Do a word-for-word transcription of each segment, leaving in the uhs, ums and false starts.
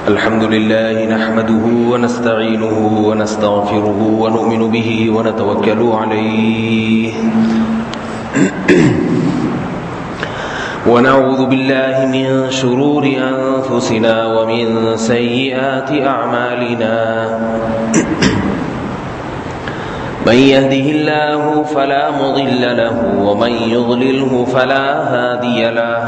الحمد لله نحمده ونستعينه ونستغفره ونؤمن به ونتوكل عليه ونعوذ بالله من شرور أنفسنا ومن سيئات أعمالنا من يهده الله فلا مضل له ومن يضلله فلا هادي له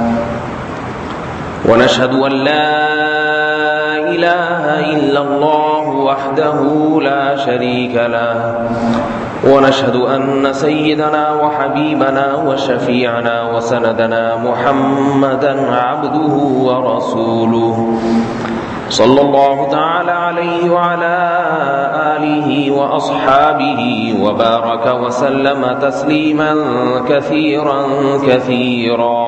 ونشهد أن لا إله إلا الله وحده لا شريك له ونشهد أن سيدنا وحبيبنا وشفيعنا وسندنا محمدا عبده ورسوله صلى الله تعالى عليه وعلى آله وأصحابه وبارك وسلم تسليما كثيرا كثيرا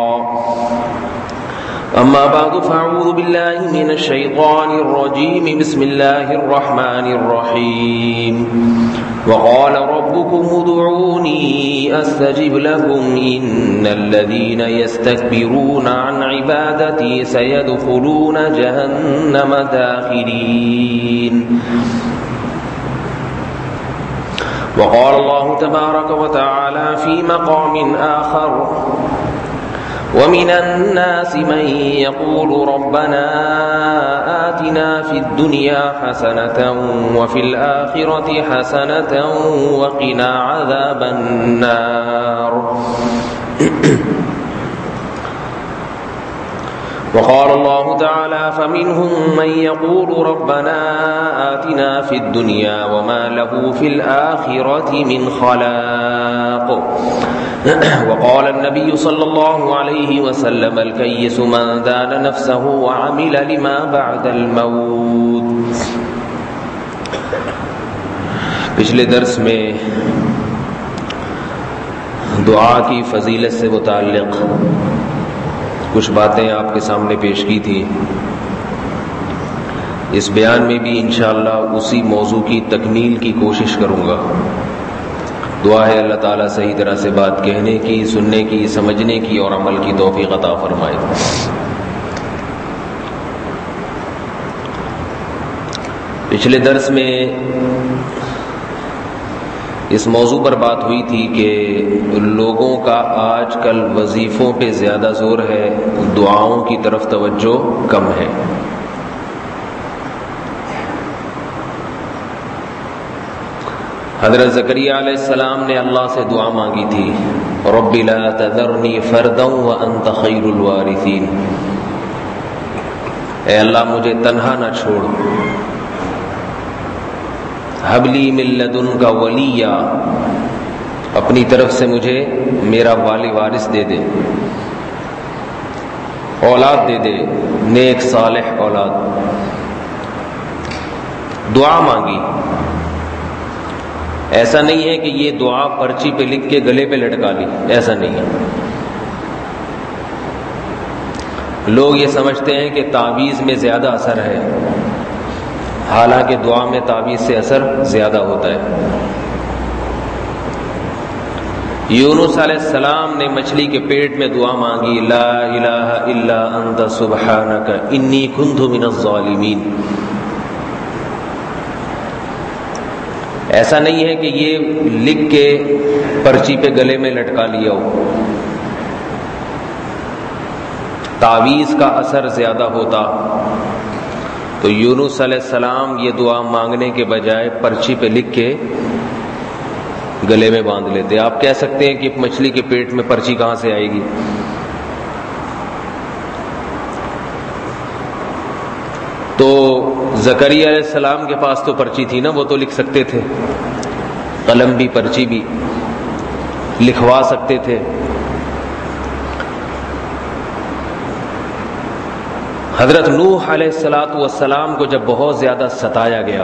أما بعد فأعوذ بالله من الشيطان الرجيم بسم الله الرحمن الرحيم وقال ربكم ادعوني أستجب لكم إن الذين يستكبرون عن عبادتي سيدخلون جهنم داخرين وقال الله تبارك وتعالى في مقام آخر ومن الناس من يقول ربنا آتنا في الدنيا حسنة وفي الآخرة حسنة وقنا عذاب النار وقال الله تعالى فمنهم من يقول ربنا آتنا في الدنيا وما له في الآخرة من خلاق وقال النبي صلى الله عليه وسلم الكيس من دان نفسه وعمل لما بعد الموت. پچھلے درس میں دعا کی فضیلت سے متعلق کچھ باتیں آپ کے سامنے پیش کی تھی. اس بیان میں بھی انشاءاللہ اسی موضوع کی تکمیل کی کوشش کروں گا. دعا ہے اللہ تعالیٰ صحیح طرح سے بات کہنے کی، سننے کی، سمجھنے کی اور عمل کی توفیق عطا فرمائے. پچھلے درس میں اس موضوع پر بات ہوئی تھی کہ لوگوں کا آج کل وظیفوں پہ زیادہ زور ہے، دعاؤں کی طرف توجہ کم ہے. حضرت زکریا علیہ السلام نے اللہ سے دعا مانگی تھی، رب لا تذرنی فردا وانت خیر الوارثین، اے اللہ مجھے تنہا نہ چھوڑ، ہب لی من لدنک ولیا، اپنی طرف سے مجھے میرا والی وارث دے دے، اولاد دے دے، نیک صالح اولاد. دعا مانگی. ایسا نہیں ہے کہ یہ دعا پرچی پہ لکھ کے گلے پہ لٹکا لی، ایسا نہیں ہے. لوگ یہ سمجھتے ہیں کہ تعویذ میں زیادہ اثر ہے، حالانکہ دعا میں تعویذ سے اثر زیادہ ہوتا ہے. یونس علیہ السلام نے مچھلی کے پیٹ میں دعا مانگی، لا الہ الا انت سبحانک انی کنت من الظالمین. ایسا نہیں ہے کہ یہ لکھ کے پرچی پہ گلے میں لٹکا لیا ہو. تعویذ کا اثر زیادہ ہوتا تو یونس علیہ السلام یہ دعا مانگنے کے بجائے پرچی پہ لکھ کے گلے میں باندھ لیتے. آپ کہہ سکتے ہیں کہ مچھلی کے پیٹ میں پرچی کہاں سے آئے گی؟ تو زکریا علیہ السلام کے پاس تو پرچی تھی نا، وہ تو لکھ سکتے تھے، قلم بھی پرچی بھی لکھوا سکتے تھے. حضرت نوح علیہ الصلاۃ والسلام کو جب بہت زیادہ ستایا گیا،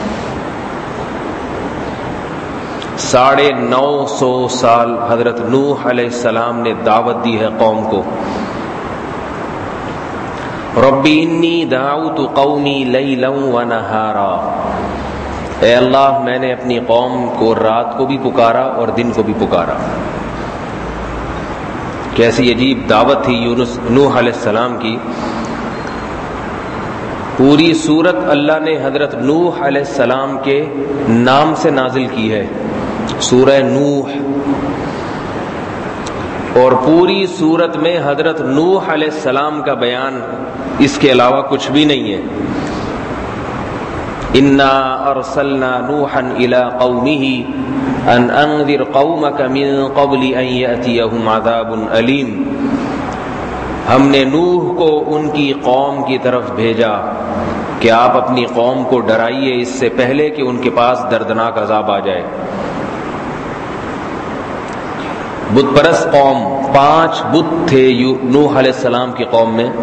ساڑھے نو سو سال حضرت نوح علیہ السلام نے دعوت دی ہے قوم کو. ربی انی دعوت قومی لیلا ونہارا، اے اللہ میں نے اپنی قوم کو رات کو بھی پکارا اور دن کو بھی پکارا. کیسی عجیب دعوت تھی یونس نوح علیہ السلام کی. پوری سورت اللہ نے حضرت نوح علیہ السلام کے نام سے نازل کی ہے، سورہ نوح، اور پوری سورت میں حضرت نوح علیہ السلام کا بیان، اس کے علاوہ کچھ بھی نہیں ہے۔ انا ارسلنا نوحا الى قومه ان انذر قومك من قبل ان ياتيهم عذاب الیم، ہم نے نوح کو ان کی قوم کی طرف بھیجا کہ آپ اپنی قوم کو ڈرائیے اس سے پہلے کہ ان کے پاس دردناک عذاب آ جائے۔ بت پرست قوم، پانچ بت تھے نوح علیہ السلام کی قوم میں۔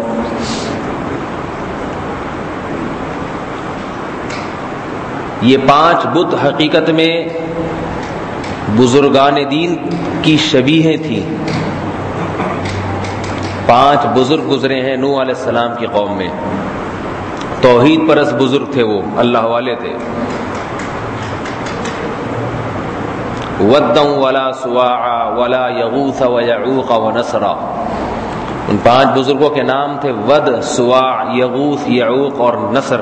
یہ پانچ بت حقیقت میں بزرگان دین کی شبیہیں تھیں۔ پانچ بزرگ گزرے ہیں نوح علیہ السلام کی قوم میں، توحید پرست بزرگ تھے، وہ اللہ والے تھے۔ وَدًّا وَلَا سُوَاعًا وَلَا يَغُوثَ وَيَعُوقَ وَنَسْرًا، ان پانچ بزرگوں کے نام تھے ود، سواع، یغوث، یعوق اور نصر۔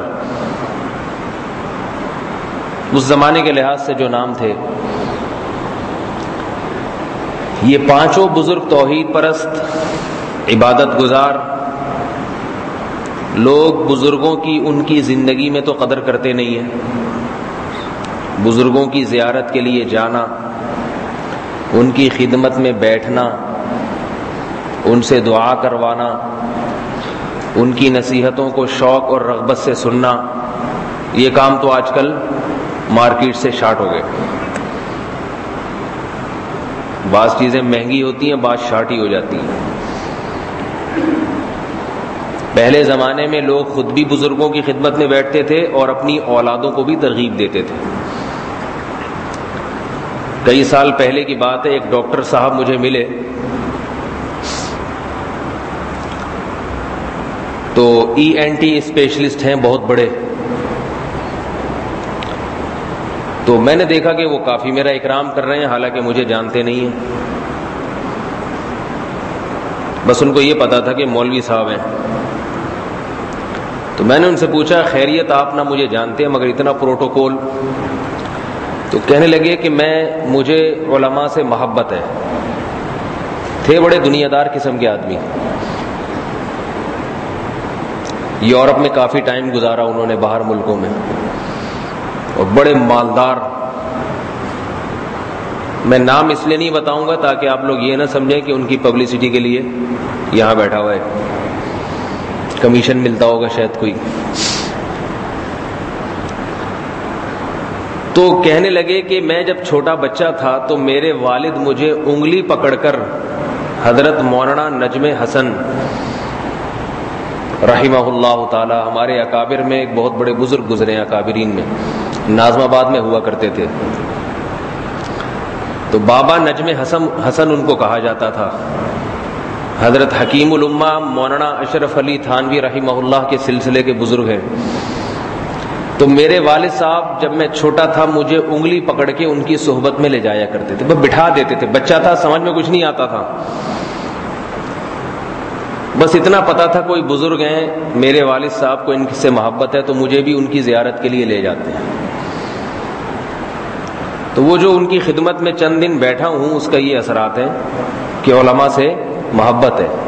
اس زمانے کے لحاظ سے جو نام تھے، یہ پانچوں بزرگ توحید پرست، عبادت گزار لوگ، بزرگوں کی ان کی زندگی میں تو قدر کرتے نہیں ہیں۔ بزرگوں کی زیارت کے لیے جانا، ان کی خدمت میں بیٹھنا، ان سے دعا کروانا، ان کی نصیحتوں کو شوق اور رغبت سے سننا، یہ کام تو آج کل مارکیٹ سے شارٹ ہو گئے۔ بعض چیزیں مہنگی ہوتی ہیں، بعض شارٹ ہی ہو جاتی ہیں۔ پہلے زمانے میں لوگ خود بھی بزرگوں کی خدمت میں بیٹھتے تھے اور اپنی اولادوں کو بھی ترغیب دیتے تھے۔ کئی سال پہلے کی بات ہے، ایک ڈاکٹر صاحب مجھے ملے تو ای این ٹی اسپیشلسٹ ہیں بہت بڑے، تو میں نے دیکھا کہ وہ کافی میرا اکرام کر رہے ہیں، حالانکہ مجھے جانتے نہیں ہیں، بس ان کو یہ پتا تھا کہ مولوی صاحب ہیں۔ تو میں نے ان سے پوچھا خیریت، آپ نہ مجھے جانتے ہیں مگر اتنا پروٹوکول؟ تو کہنے لگے کہ میں مجھے علماء سے محبت ہے۔ تھے بڑے دنیا دار قسم کے آدمی، یورپ میں کافی ٹائم گزارا انہوں نے، باہر ملکوں میں، اور بڑے مالدار۔ میں نام اس لیے نہیں بتاؤں گا تاکہ آپ لوگ یہ نہ سمجھیں کہ ان کی پبلسٹی کے لیے یہاں بیٹھا ہوا ہے، کمیشن ملتا ہوگا شاید کوئی۔ تو کہنے لگے کہ میں جب چھوٹا بچہ تھا تو میرے والد مجھے انگلی پکڑ کر حضرت مولانا نجم حسن رحمہ اللہ تعالی، ہمارے اکابر میں ایک بہت بڑے بزرگ گزرے ہیں، اکابرین میں، ناظم آباد میں ہوا کرتے تھے، تو بابا نجم حسن حسن ان کو کہا جاتا تھا۔ حضرت حکیم الامہ مولانا اشرف علی تھانوی رحمہ اللہ کے سلسلے کے بزرگ ہیں۔ تو میرے والد صاحب جب میں چھوٹا تھا مجھے انگلی پکڑ کے ان کی صحبت میں لے جایا کرتے تھے، بس بٹھا دیتے تھے، بچہ تھا، سمجھ میں کچھ نہیں آتا تھا، بس اتنا پتا تھا کوئی بزرگ ہیں، میرے والد صاحب کو ان سے محبت ہے تو مجھے بھی ان کی زیارت کے لیے لے جاتے ہیں۔ تو وہ جو ان کی خدمت میں چند دن بیٹھا ہوں، اس کا یہ اثرات ہیں کہ علماء سے محبت ہے۔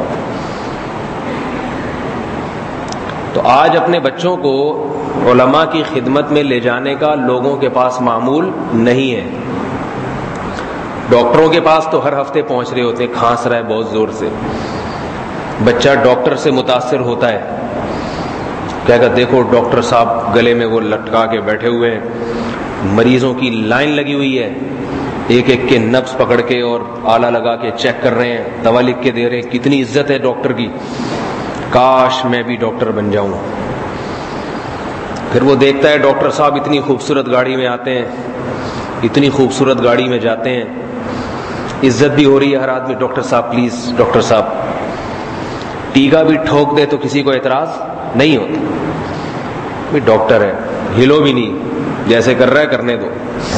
تو آج اپنے بچوں کو علماء کی خدمت میں لے جانے کا لوگوں کے پاس معمول نہیں ہے۔ ڈاکٹروں کے پاس تو ہر ہفتے پہنچ رہے ہوتے ہیں، کھانس رہا ہے بہت زور سے، بچہ ڈاکٹر سے متاثر ہوتا ہے، کہے گا دیکھو ڈاکٹر صاحب گلے میں وہ لٹکا کے بیٹھے ہوئے ہیں، مریضوں کی لائن لگی ہوئی ہے، ایک ایک کے نبض پکڑ کے اور آلہ لگا کے چیک کر رہے ہیں، دوا لکھ کے دے رہے ہیں، کتنی عزت ہے ڈاکٹر کی، کاش میں بھی ڈاکٹر بن جاؤں۔ پھر وہ دیکھتا ہے ڈاکٹر صاحب اتنی خوبصورت گاڑی میں آتے ہیں، اتنی خوبصورت گاڑی میں جاتے ہیں، عزت بھی ہو رہی ہے ہر آدمی، ڈاکٹر صاحب پلیز ڈاکٹر صاحب، ٹیکا بھی ٹھوک دے تو کسی کو اعتراض نہیں ہوتا، بھی ڈاکٹر ہے، ہلو بھی نہیں، جیسے کر رہا ہے کرنے دو،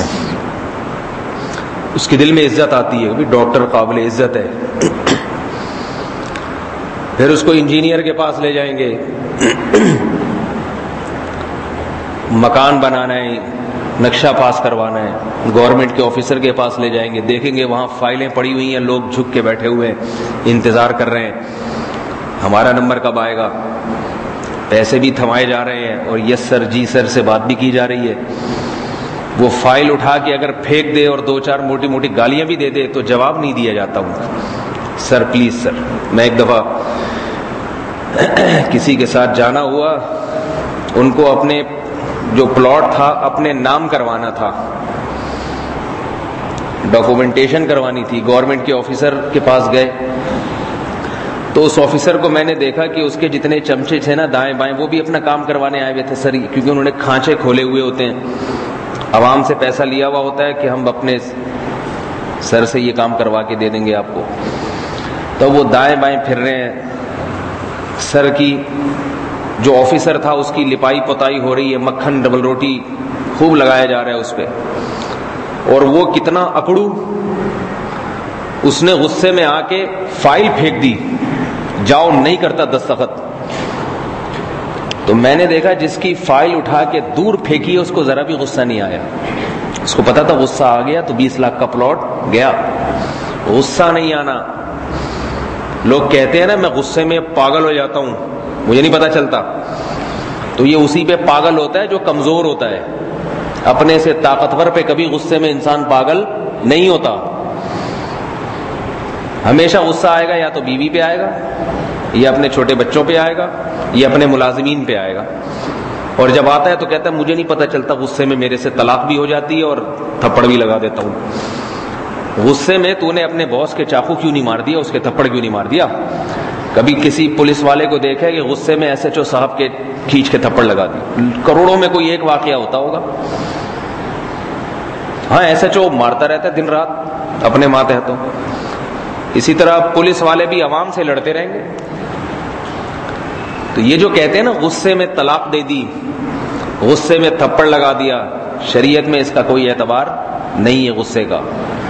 اس کے دل میں عزت آتی ہے، بھی ڈاکٹر قابل عزت ہے۔ پھر اس کو انجینئر کے پاس لے جائیں گے، مکان بنانا ہے، نقشہ پاس کروانا ہے، گورنمنٹ کے آفیسر کے پاس لے جائیں گے، دیکھیں گے وہاں فائلیں پڑی ہوئی ہیں، لوگ جھک کے بیٹھے ہوئے ہیں، انتظار کر رہے ہیں ہمارا نمبر کب آئے گا، پیسے بھی تھمائے جا رہے ہیں اور یس سر جی سر سے بات بھی کی جا رہی ہے۔ وہ فائل اٹھا کے اگر پھینک دے اور دو چار موٹی موٹی گالیاں بھی دے دے تو جواب نہیں دیا جاتا ہوں، سر پلیز سر۔ میں ایک دفعہ کسی کے ساتھ جانا ہوا، ان کو اپنے جو پلاٹ تھا اپنے نام کروانا تھا، ڈاکومنٹیشن کروانی تھی، گورنمنٹ کے آفیسر کے پاس گئے تو اس آفیسر کو میں نے دیکھا کہ اس کے جتنے چمچے تھے نا دائیں بائیں وہ بھی اپنا کام کروانے آئے ہوئے تھے سر، کیونکہ انہوں نے کھانچے کھولے ہوئے ہوتے ہیں، عوام سے پیسہ لیا ہوا ہوتا ہے کہ ہم اپنے سر سے یہ کام کروا کے دے دیں گے آپ کو۔ تو وہ دائیں بائیں پھر رہے ہیں، سر کی جو آفیسر تھا اس کی لپائی پتائی ہو رہی ہے، مکھن ڈبل روٹی خوب لگایا جا رہا ہے اس پہ، اور وہ کتنا اکڑو، اس نے غصے میں آ کے فائل پھینک دی، جاؤ نہیں کرتا دستخط۔ تو میں نے دیکھا جس کی فائل اٹھا کے دور پھینکی اس کو ذرا بھی غصہ نہیں آیا، اس کو پتا تھا غصہ آ گیا تو بیس لاکھ کا پلاٹ گیا۔ غصہ نہیں آنا، لوگ کہتے ہیں نا میں غصے میں پاگل ہو جاتا ہوں، مجھے نہیں پتا چلتا، تو یہ اسی پہ پاگل ہوتا ہے جو کمزور ہوتا ہے، اپنے سے طاقتور پہ کبھی غصے میں انسان پاگل نہیں ہوتا۔ ہمیشہ غصہ آئے گا یا تو بیوی پہ آئے گا، یا اپنے چھوٹے بچوں پہ آئے گا، یا اپنے ملازمین پہ آئے گا، اور جب آتا ہے تو کہتا ہے مجھے نہیں پتا چلتا، غصے میں میرے سے طلاق بھی ہو جاتی ہے اور تھپڑ بھی لگا دیتا ہوں۔ غصے میں تو نے اپنے باس کے چاقو کیوں نہیں مار دیا، اس کے تھپڑ کیوں نہیں مار دیا؟ کبھی کسی پولیس والے کو دیکھا کہ غصے میں ایس ایچ او صاحب کے کھینچ کے تھپڑ لگا دی؟ کروڑوں میں کوئی ایک واقعہ ہوتا ہوگا۔ ہاں ایس ایچ او مارتا رہتا ہے دن رات اپنے ماتحتوں۔ اسی طرح پولیس والے بھی عوام سے لڑتے رہیں گے۔ تو یہ جو کہتے ہیں نا غصے میں طلاق دے دی، غصے میں تھپڑ لگا دیا، شریعت میں اس کا کوئی اعتبار نہیں ہے غصے کا۔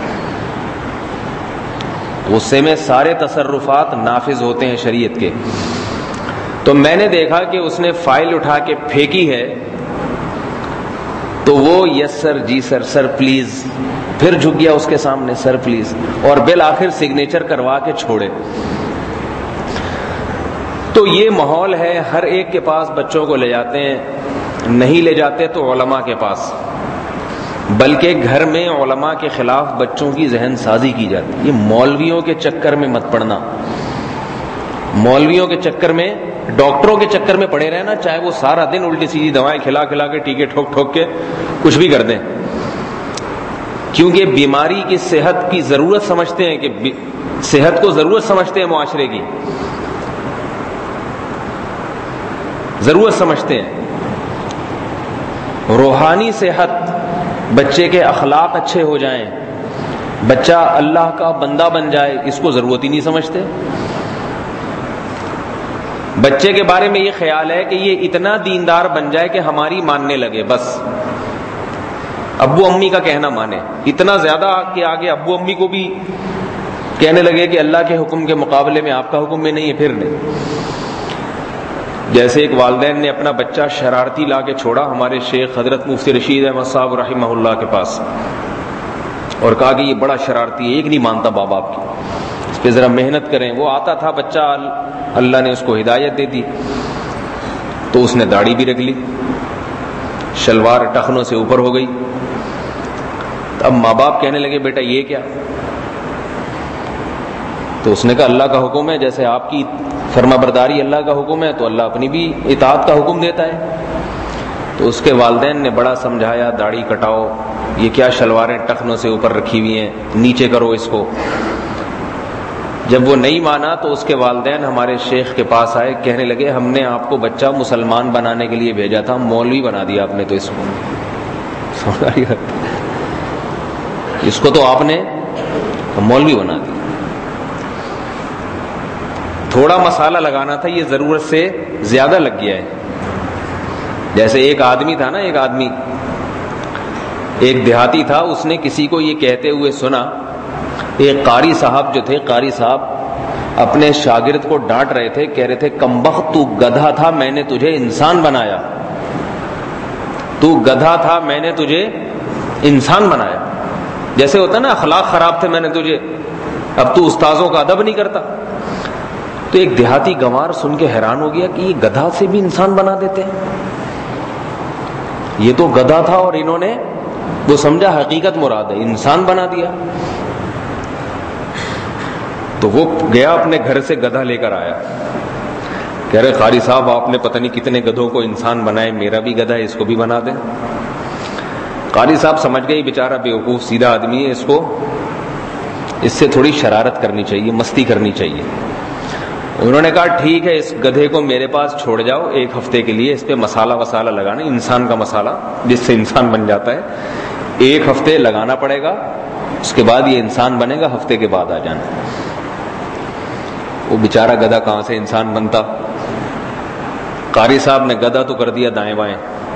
غصے میں سارے تصرفات نافذ ہوتے ہیں شریعت کے۔ تو میں نے دیکھا کہ اس نے فائل اٹھا کے پھینکی ہے تو وہ یس سر جی سر سر پلیز، پھر جھک گیا اس کے سامنے سر پلیز، اور بالآخر سگنیچر کروا کے چھوڑے۔ تو یہ ماحول ہے، ہر ایک کے پاس بچوں کو لے جاتے ہیں، نہیں لے جاتے تو علماء کے پاس، بلکہ گھر میں علماء کے خلاف بچوں کی ذہن سازی کی جاتی ہے۔ یہ مولویوں کے چکر میں مت پڑنا، مولویوں کے چکر میں، ڈاکٹروں کے چکر میں پڑے رہنا، چاہے وہ سارا دن الٹی سیدھی دوائیں کھلا کھلا کے ٹیکے ٹھوک ٹھوک کے کچھ بھی کر دیں، کیونکہ بیماری کی صحت کی ضرورت سمجھتے ہیں، کہ صحت کو ضرورت سمجھتے ہیں، معاشرے کی ضرورت سمجھتے ہیں۔ روحانی صحت، بچے کے اخلاق اچھے ہو جائیں، بچہ اللہ کا بندہ بن جائے، اس کو ضرورت ہی نہیں سمجھتے۔ بچے کے بارے میں یہ خیال ہے کہ یہ اتنا دیندار بن جائے کہ ہماری ماننے لگے، بس ابو امی کا کہنا مانے، اتنا زیادہ کہ آگے ابو امی کو بھی کہنے لگے کہ اللہ کے حکم کے مقابلے میں آپ کا حکم میں نہیں ہے، پھر نہیں۔ جیسے ایک والدین نے اپنا بچہ شرارتی لا کے چھوڑا ہمارے شیخ حضرت مفتی رشید احمد صاحب رحمہ اللہ کے پاس، اور کہا کہ یہ بڑا شرارتی ہے، ایک نہیں مانتا باپ باپ کی، اس پہ ذرا محنت کریں۔ وہ آتا تھا بچہ، اللہ نے اس کو ہدایت دے دی، تو اس نے داڑھی بھی رکھ لی، شلوار ٹخنوں سے اوپر ہو گئی۔ اب ماں باپ کہنے لگے بیٹا یہ کیا؟ تو اس نے کہا اللہ کا حکم ہے، جیسے آپ کی فرما برداری اللہ کا حکم ہے تو اللہ اپنی بھی اطاعت کا حکم دیتا ہے۔ تو اس کے والدین نے بڑا سمجھایا، داڑھی کٹاؤ، یہ کیا شلواریں ٹخنوں سے اوپر رکھی ہوئی ہیں، نیچے کرو اس کو۔ جب وہ نہیں مانا تو اس کے والدین ہمارے شیخ کے پاس آئے، کہنے لگے ہم نے آپ کو بچہ مسلمان بنانے کے لیے بھیجا تھا، مولوی بنا دیا آپ نے تو اس کو، اس کو تو آپ نے مولوی بنا دیا۔ تھوڑا مسالہ لگانا تھا، یہ ضرورت سے زیادہ لگ گیا ہے۔ جیسے ایک آدمی تھا نا، ایک آدمی ایک دیہاتی تھا، اس نے کسی کو یہ کہتے ہوئے سنا، ایک قاری صاحب جو تھے، قاری صاحب اپنے شاگرد کو ڈانٹ رہے تھے، کہہ رہے تھے کمبخت تو گدھا تھا، میں نے تجھے انسان بنایا۔ تو گدھا تھا، میں نے تجھے انسان بنایا. جیسے ہوتا ہے نا اخلاق خراب تھے میں نے تجھے، اب تو استاذوں کا ادب نہیں کرتا. تو ایک دیہاتی گنوار سن کے حیران ہو گیا کہ یہ گدھا سے بھی انسان بنا دیتے ہیں. یہ تو گدھا تھا اور انہوں نے وہ سمجھا حقیقت مراد ہے، انسان بنا دیا. تو وہ گیا اپنے گھر سے گدھا لے کر آیا. کہہ رہے قاری صاحب آپ نے پتہ نہیں کتنے گدھوں کو انسان بنائے، میرا بھی گدھا ہے، اس کو بھی بنا دیں. قاری صاحب سمجھ گئے بیچارہ بیوقوف سیدھا آدمی ہے، اس کو اس سے تھوڑی شرارت کرنی چاہیے، مستی کرنی چاہیے. انہوں نے کہا ٹھیک ہے، اس گدھے کو میرے پاس چھوڑ جاؤ ایک ہفتے کے لیے، اس پہ مسالہ وسالہ لگانا، انسان کا مسالہ جس سے انسان بن جاتا ہے، ایک ہفتے لگانا پڑے گا، اس کے بعد یہ انسان بنے گا، ہفتے کے بعد آ جانا. وہ بیچارہ گدھا کہاں سے انسان بنتا. قاری صاحب نے گدھا تو کر دیا دائیں بائیں.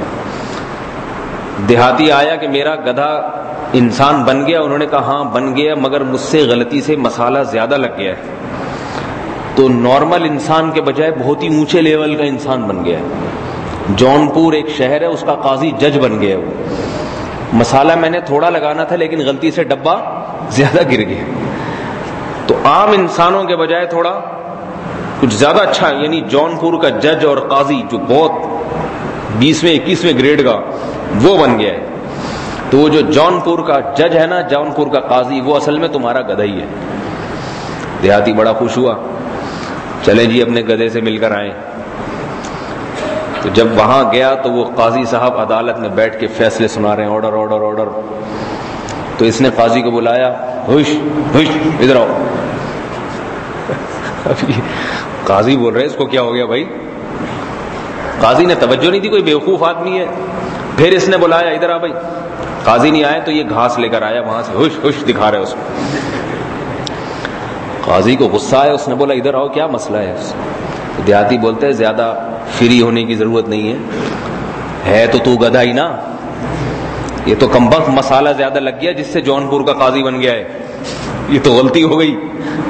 دیہاتی آیا کہ میرا گدھا انسان بن گیا. انہوں نے کہا ہاں بن گیا، مگر مجھ سے غلطی سے مسالہ زیادہ لگ گیا ہے، تو نارمل انسان کے بجائے بہت ہی اونچے لیول کا انسان بن گیا ہے. جونپور ایک شہر ہے، اس کا قاضی جج بن گیا. وہ مسالہ میں نے تھوڑا لگانا تھا لیکن غلطی سے ڈبہ زیادہ گر گیا. تو عام انسانوں کے بجائے تھوڑا کچھ زیادہ اچھا، یعنی جونپور کا جج اور قاضی جو بہت بیسویں اکیسویں گریڈ کا وہ بن گیا ہے. تو وہ جو جونپور کا جج ہے نا، جونپور کا قاضی، وہ اصل میں تمہارا گدھا ہی ہے. دیہاتی بڑا خوش ہوا. چلے جی اپنے گدھے سے مل کر آئے. تو جب وہاں گیا تو وہ قاضی صاحب عدالت میں بیٹھ کے فیصلے سنا رہے ہیں، آرڈر آرڈر آرڈر. تو اس نے قاضی کو بلایا، ہوش ہوش ادھر آؤ. قاضی بول رہے اس کو کیا ہو گیا بھائی؟ قاضی نے توجہ نہیں دی، کوئی بیوقوف آدمی ہے. پھر اس نے بلایا ادھر آ بھائی. قاضی نہیں آیا تو یہ گھاس لے کر آیا وہاں سے، ہوش ہوش دکھا رہے اس کو. قاضی کو غصہ آیا، اس نے بولا ادھر آؤ کیا مسئلہ ہے؟ دیہاتی بولتے ہیں زیادہ فری ہونے کی ضرورت نہیں ہے، ہے تو تو گدھا ہی نا، یہ تو کمبخت مسالہ زیادہ لگ گیا جس سے جونپور کا قاضی بن گیا ہے، یہ تو غلطی ہو گئی.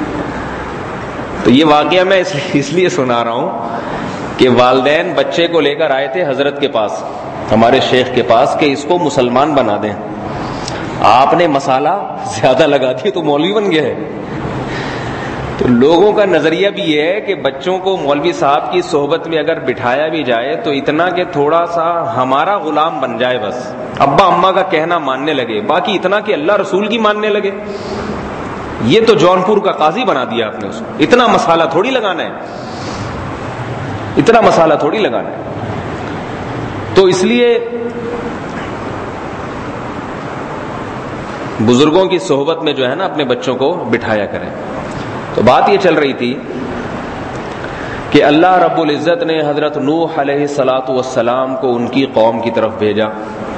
تو یہ واقعہ میں اس لیے سنا رہا ہوں کہ والدین بچے کو لے کر آئے تھے حضرت کے پاس، ہمارے شیخ کے پاس، کہ اس کو مسلمان بنا دیں. آپ نے مسالہ زیادہ لگا دیا تو مولوی بن گیا ہے. تو لوگوں کا نظریہ بھی یہ ہے کہ بچوں کو مولوی صاحب کی صحبت میں اگر بٹھایا بھی جائے تو اتنا کہ تھوڑا سا ہمارا غلام بن جائے، بس ابا اماں کا کہنا ماننے لگے، باقی اتنا کہ اللہ رسول کی ماننے لگے. یہ تو جونپور کا قاضی بنا دیا آپ نے اس کو. اتنا مسالہ تھوڑی لگانا ہے، اتنا مسالہ تھوڑی لگانا ہے. تو اس لیے بزرگوں کی صحبت میں جو ہے نا اپنے بچوں کو بٹھایا کریں. تو بات یہ چل رہی تھی کہ اللہ رب العزت نے حضرت نوح علیہ الصلاۃ والسلام کو ان کی قوم کی طرف بھیجا.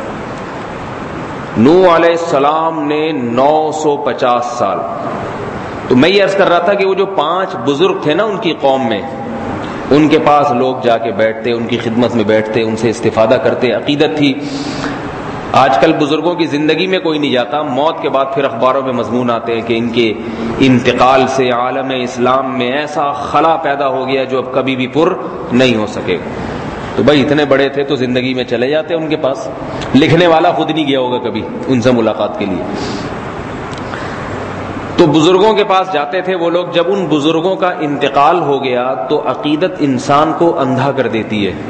نوح علیہ السلام نے نو سو پچاس سال. تو میں یہ عرض کر رہا تھا کہ وہ جو پانچ بزرگ تھے نا ان کی قوم میں، ان کے پاس لوگ جا کے بیٹھتے، ان کی خدمت میں بیٹھتے، ان سے استفادہ کرتے، عقیدت تھی. آج کل بزرگوں کی زندگی میں کوئی نہیں جاتا، موت کے بعد پھر اخباروں میں مضمون آتے ہیں کہ ان کے انتقال سے عالم اسلام میں ایسا خلا پیدا ہو گیا جو اب کبھی بھی پر نہیں ہو سکے. تو بھائی اتنے بڑے تھے تو زندگی میں چلے جاتے ان کے پاس. لکھنے والا خود نہیں گیا ہوگا کبھی ان سے ملاقات کے لیے. تو بزرگوں کے پاس جاتے تھے وہ لوگ. جب ان بزرگوں کا انتقال ہو گیا تو عقیدت انسان کو اندھا کر دیتی ہے.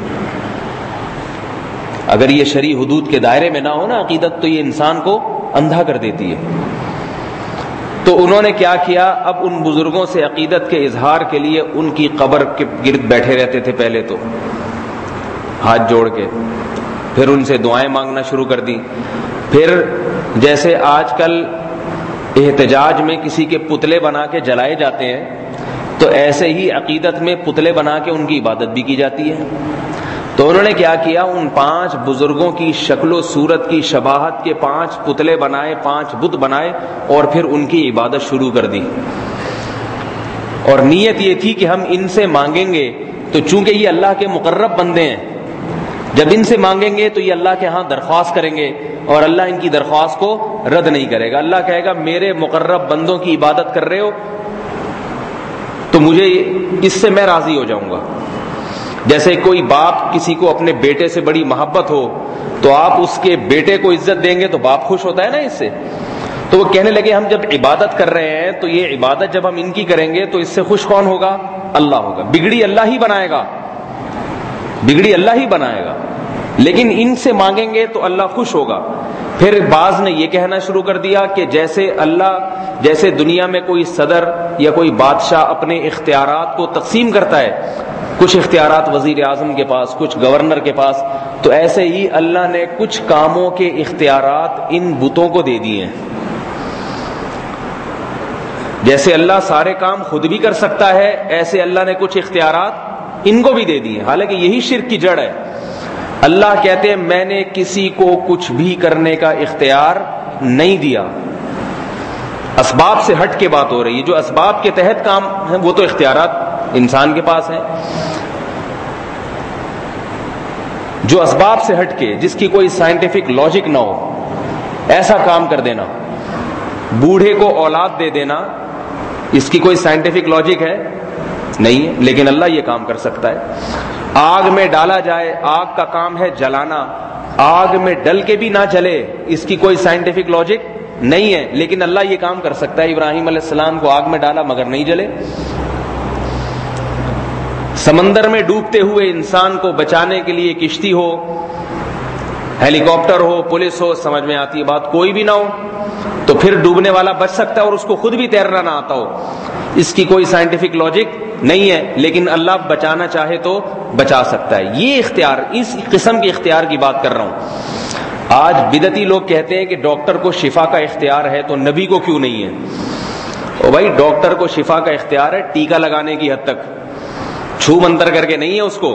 اگر یہ شرعی حدود کے دائرے میں نہ ہو نا عقیدت، تو یہ انسان کو اندھا کر دیتی ہے. تو انہوں نے کیا کیا، اب ان بزرگوں سے عقیدت کے اظہار کے لیے ان کی قبر کے گرد بیٹھے رہتے تھے. پہلے تو ہاتھ جوڑ کے، پھر ان سے دعائیں مانگنا شروع کر دی. پھر جیسے آج کل احتجاج میں کسی کے پتلے بنا کے جلائے جاتے ہیں، تو ایسے ہی عقیدت میں پتلے بنا کے ان کی عبادت بھی کی جاتی ہے. تو انہوں نے کیا کیا، ان پانچ بزرگوں کی شکل و صورت کی شباہت کے پانچ پتلے بنائے، پانچ بت بنائے، اور پھر ان کی عبادت شروع کر دی. اور نیت یہ تھی کہ ہم ان سے مانگیں گے تو چونکہ یہ اللہ کے مقرب بندے ہیں، جب ان سے مانگیں گے تو یہ اللہ کے ہاں درخواست کریں گے اور اللہ ان کی درخواست کو رد نہیں کرے گا. اللہ کہے گا میرے مقرب بندوں کی عبادت کر رہے ہو تو مجھے اس سے میں راضی ہو جاؤں گا. جیسے کوئی باپ کسی کو اپنے بیٹے سے بڑی محبت ہو تو آپ اس کے بیٹے کو عزت دیں گے تو باپ خوش ہوتا ہے نا اس سے. تو وہ کہنے لگے ہم جب عبادت کر رہے ہیں تو یہ عبادت جب ہم ان کی کریں گے تو اس سے خوش کون ہوگا؟ اللہ ہوگا. بگڑی اللہ ہی بنائے گا, بگڑی اللہ ہی بنائے گا, لیکن ان سے مانگیں گے تو اللہ خوش ہوگا. پھر بعض نے یہ کہنا شروع کر دیا کہ جیسے اللہ جیسے دنیا میں کوئی صدر یا کوئی بادشاہ اپنے اختیارات کو تقسیم کرتا ہے, کچھ اختیارات وزیر اعظم کے پاس, کچھ گورنر کے پاس, تو ایسے ہی اللہ نے کچھ کاموں کے اختیارات ان بتوں کو دے دیے ہیں. جیسے اللہ سارے کام خود بھی کر سکتا ہے, ایسے اللہ نے کچھ اختیارات ان کو بھی دے دیے. حالانکہ یہی شرک کی جڑ ہے. اللہ کہتے ہیں میں نے کسی کو کچھ بھی کرنے کا اختیار نہیں دیا. اسباب سے ہٹ کے بات ہو رہی ہے. جو اسباب کے تحت کام ہیں وہ تو اختیارات انسان کے پاس ہیں. جو اسباب سے ہٹ کے, جس کی کوئی سائنٹیفک لاجک نہ ہو, ایسا کام کر دینا, بوڑھے کو اولاد دے دینا, اس کی کوئی سائنٹیفک لاجک ہے؟ نہیں ہے, لیکن اللہ یہ کام کر سکتا ہے. آگ میں ڈالا جائے, آگ کا کام ہے جلانا, آگ میں ڈل کے بھی نہ جلے, اس کی کوئی سائنٹیفک لاجک نہیں ہے, لیکن اللہ یہ کام کر سکتا ہے. ابراہیم علیہ السلام کو آگ میں ڈالا مگر نہیں جلے. سمندر میں ڈوبتے ہوئے انسان کو بچانے کے لیے کشتی ہو, ہیلی کاپٹر ہو, پولیس ہو, سمجھ میں آتی ہے بات, کوئی بھی نہ ہو تو پھر ڈوبنے والا بچ سکتا ہے اور اس کو خود بھی تیرنا نہ آتا ہو. اس کی کوئی سائنٹیفک لاجک نہیں ہے, لیکن اللہ بچانا چاہے تو بچا سکتا ہے. یہ اختیار, اس قسم کے اختیار کی بات کر رہا ہوں. آج بدعتی لوگ کہتے ہیں کہ ڈاکٹر کو شفا کا اختیار ہے تو نبی کو کیوں نہیں ہے؟ او بھائی, ڈاکٹر کو شفا کا اختیار ہے ٹیکا لگانے کی حد تک, چھو منتر کر کے نہیں ہے اس کو.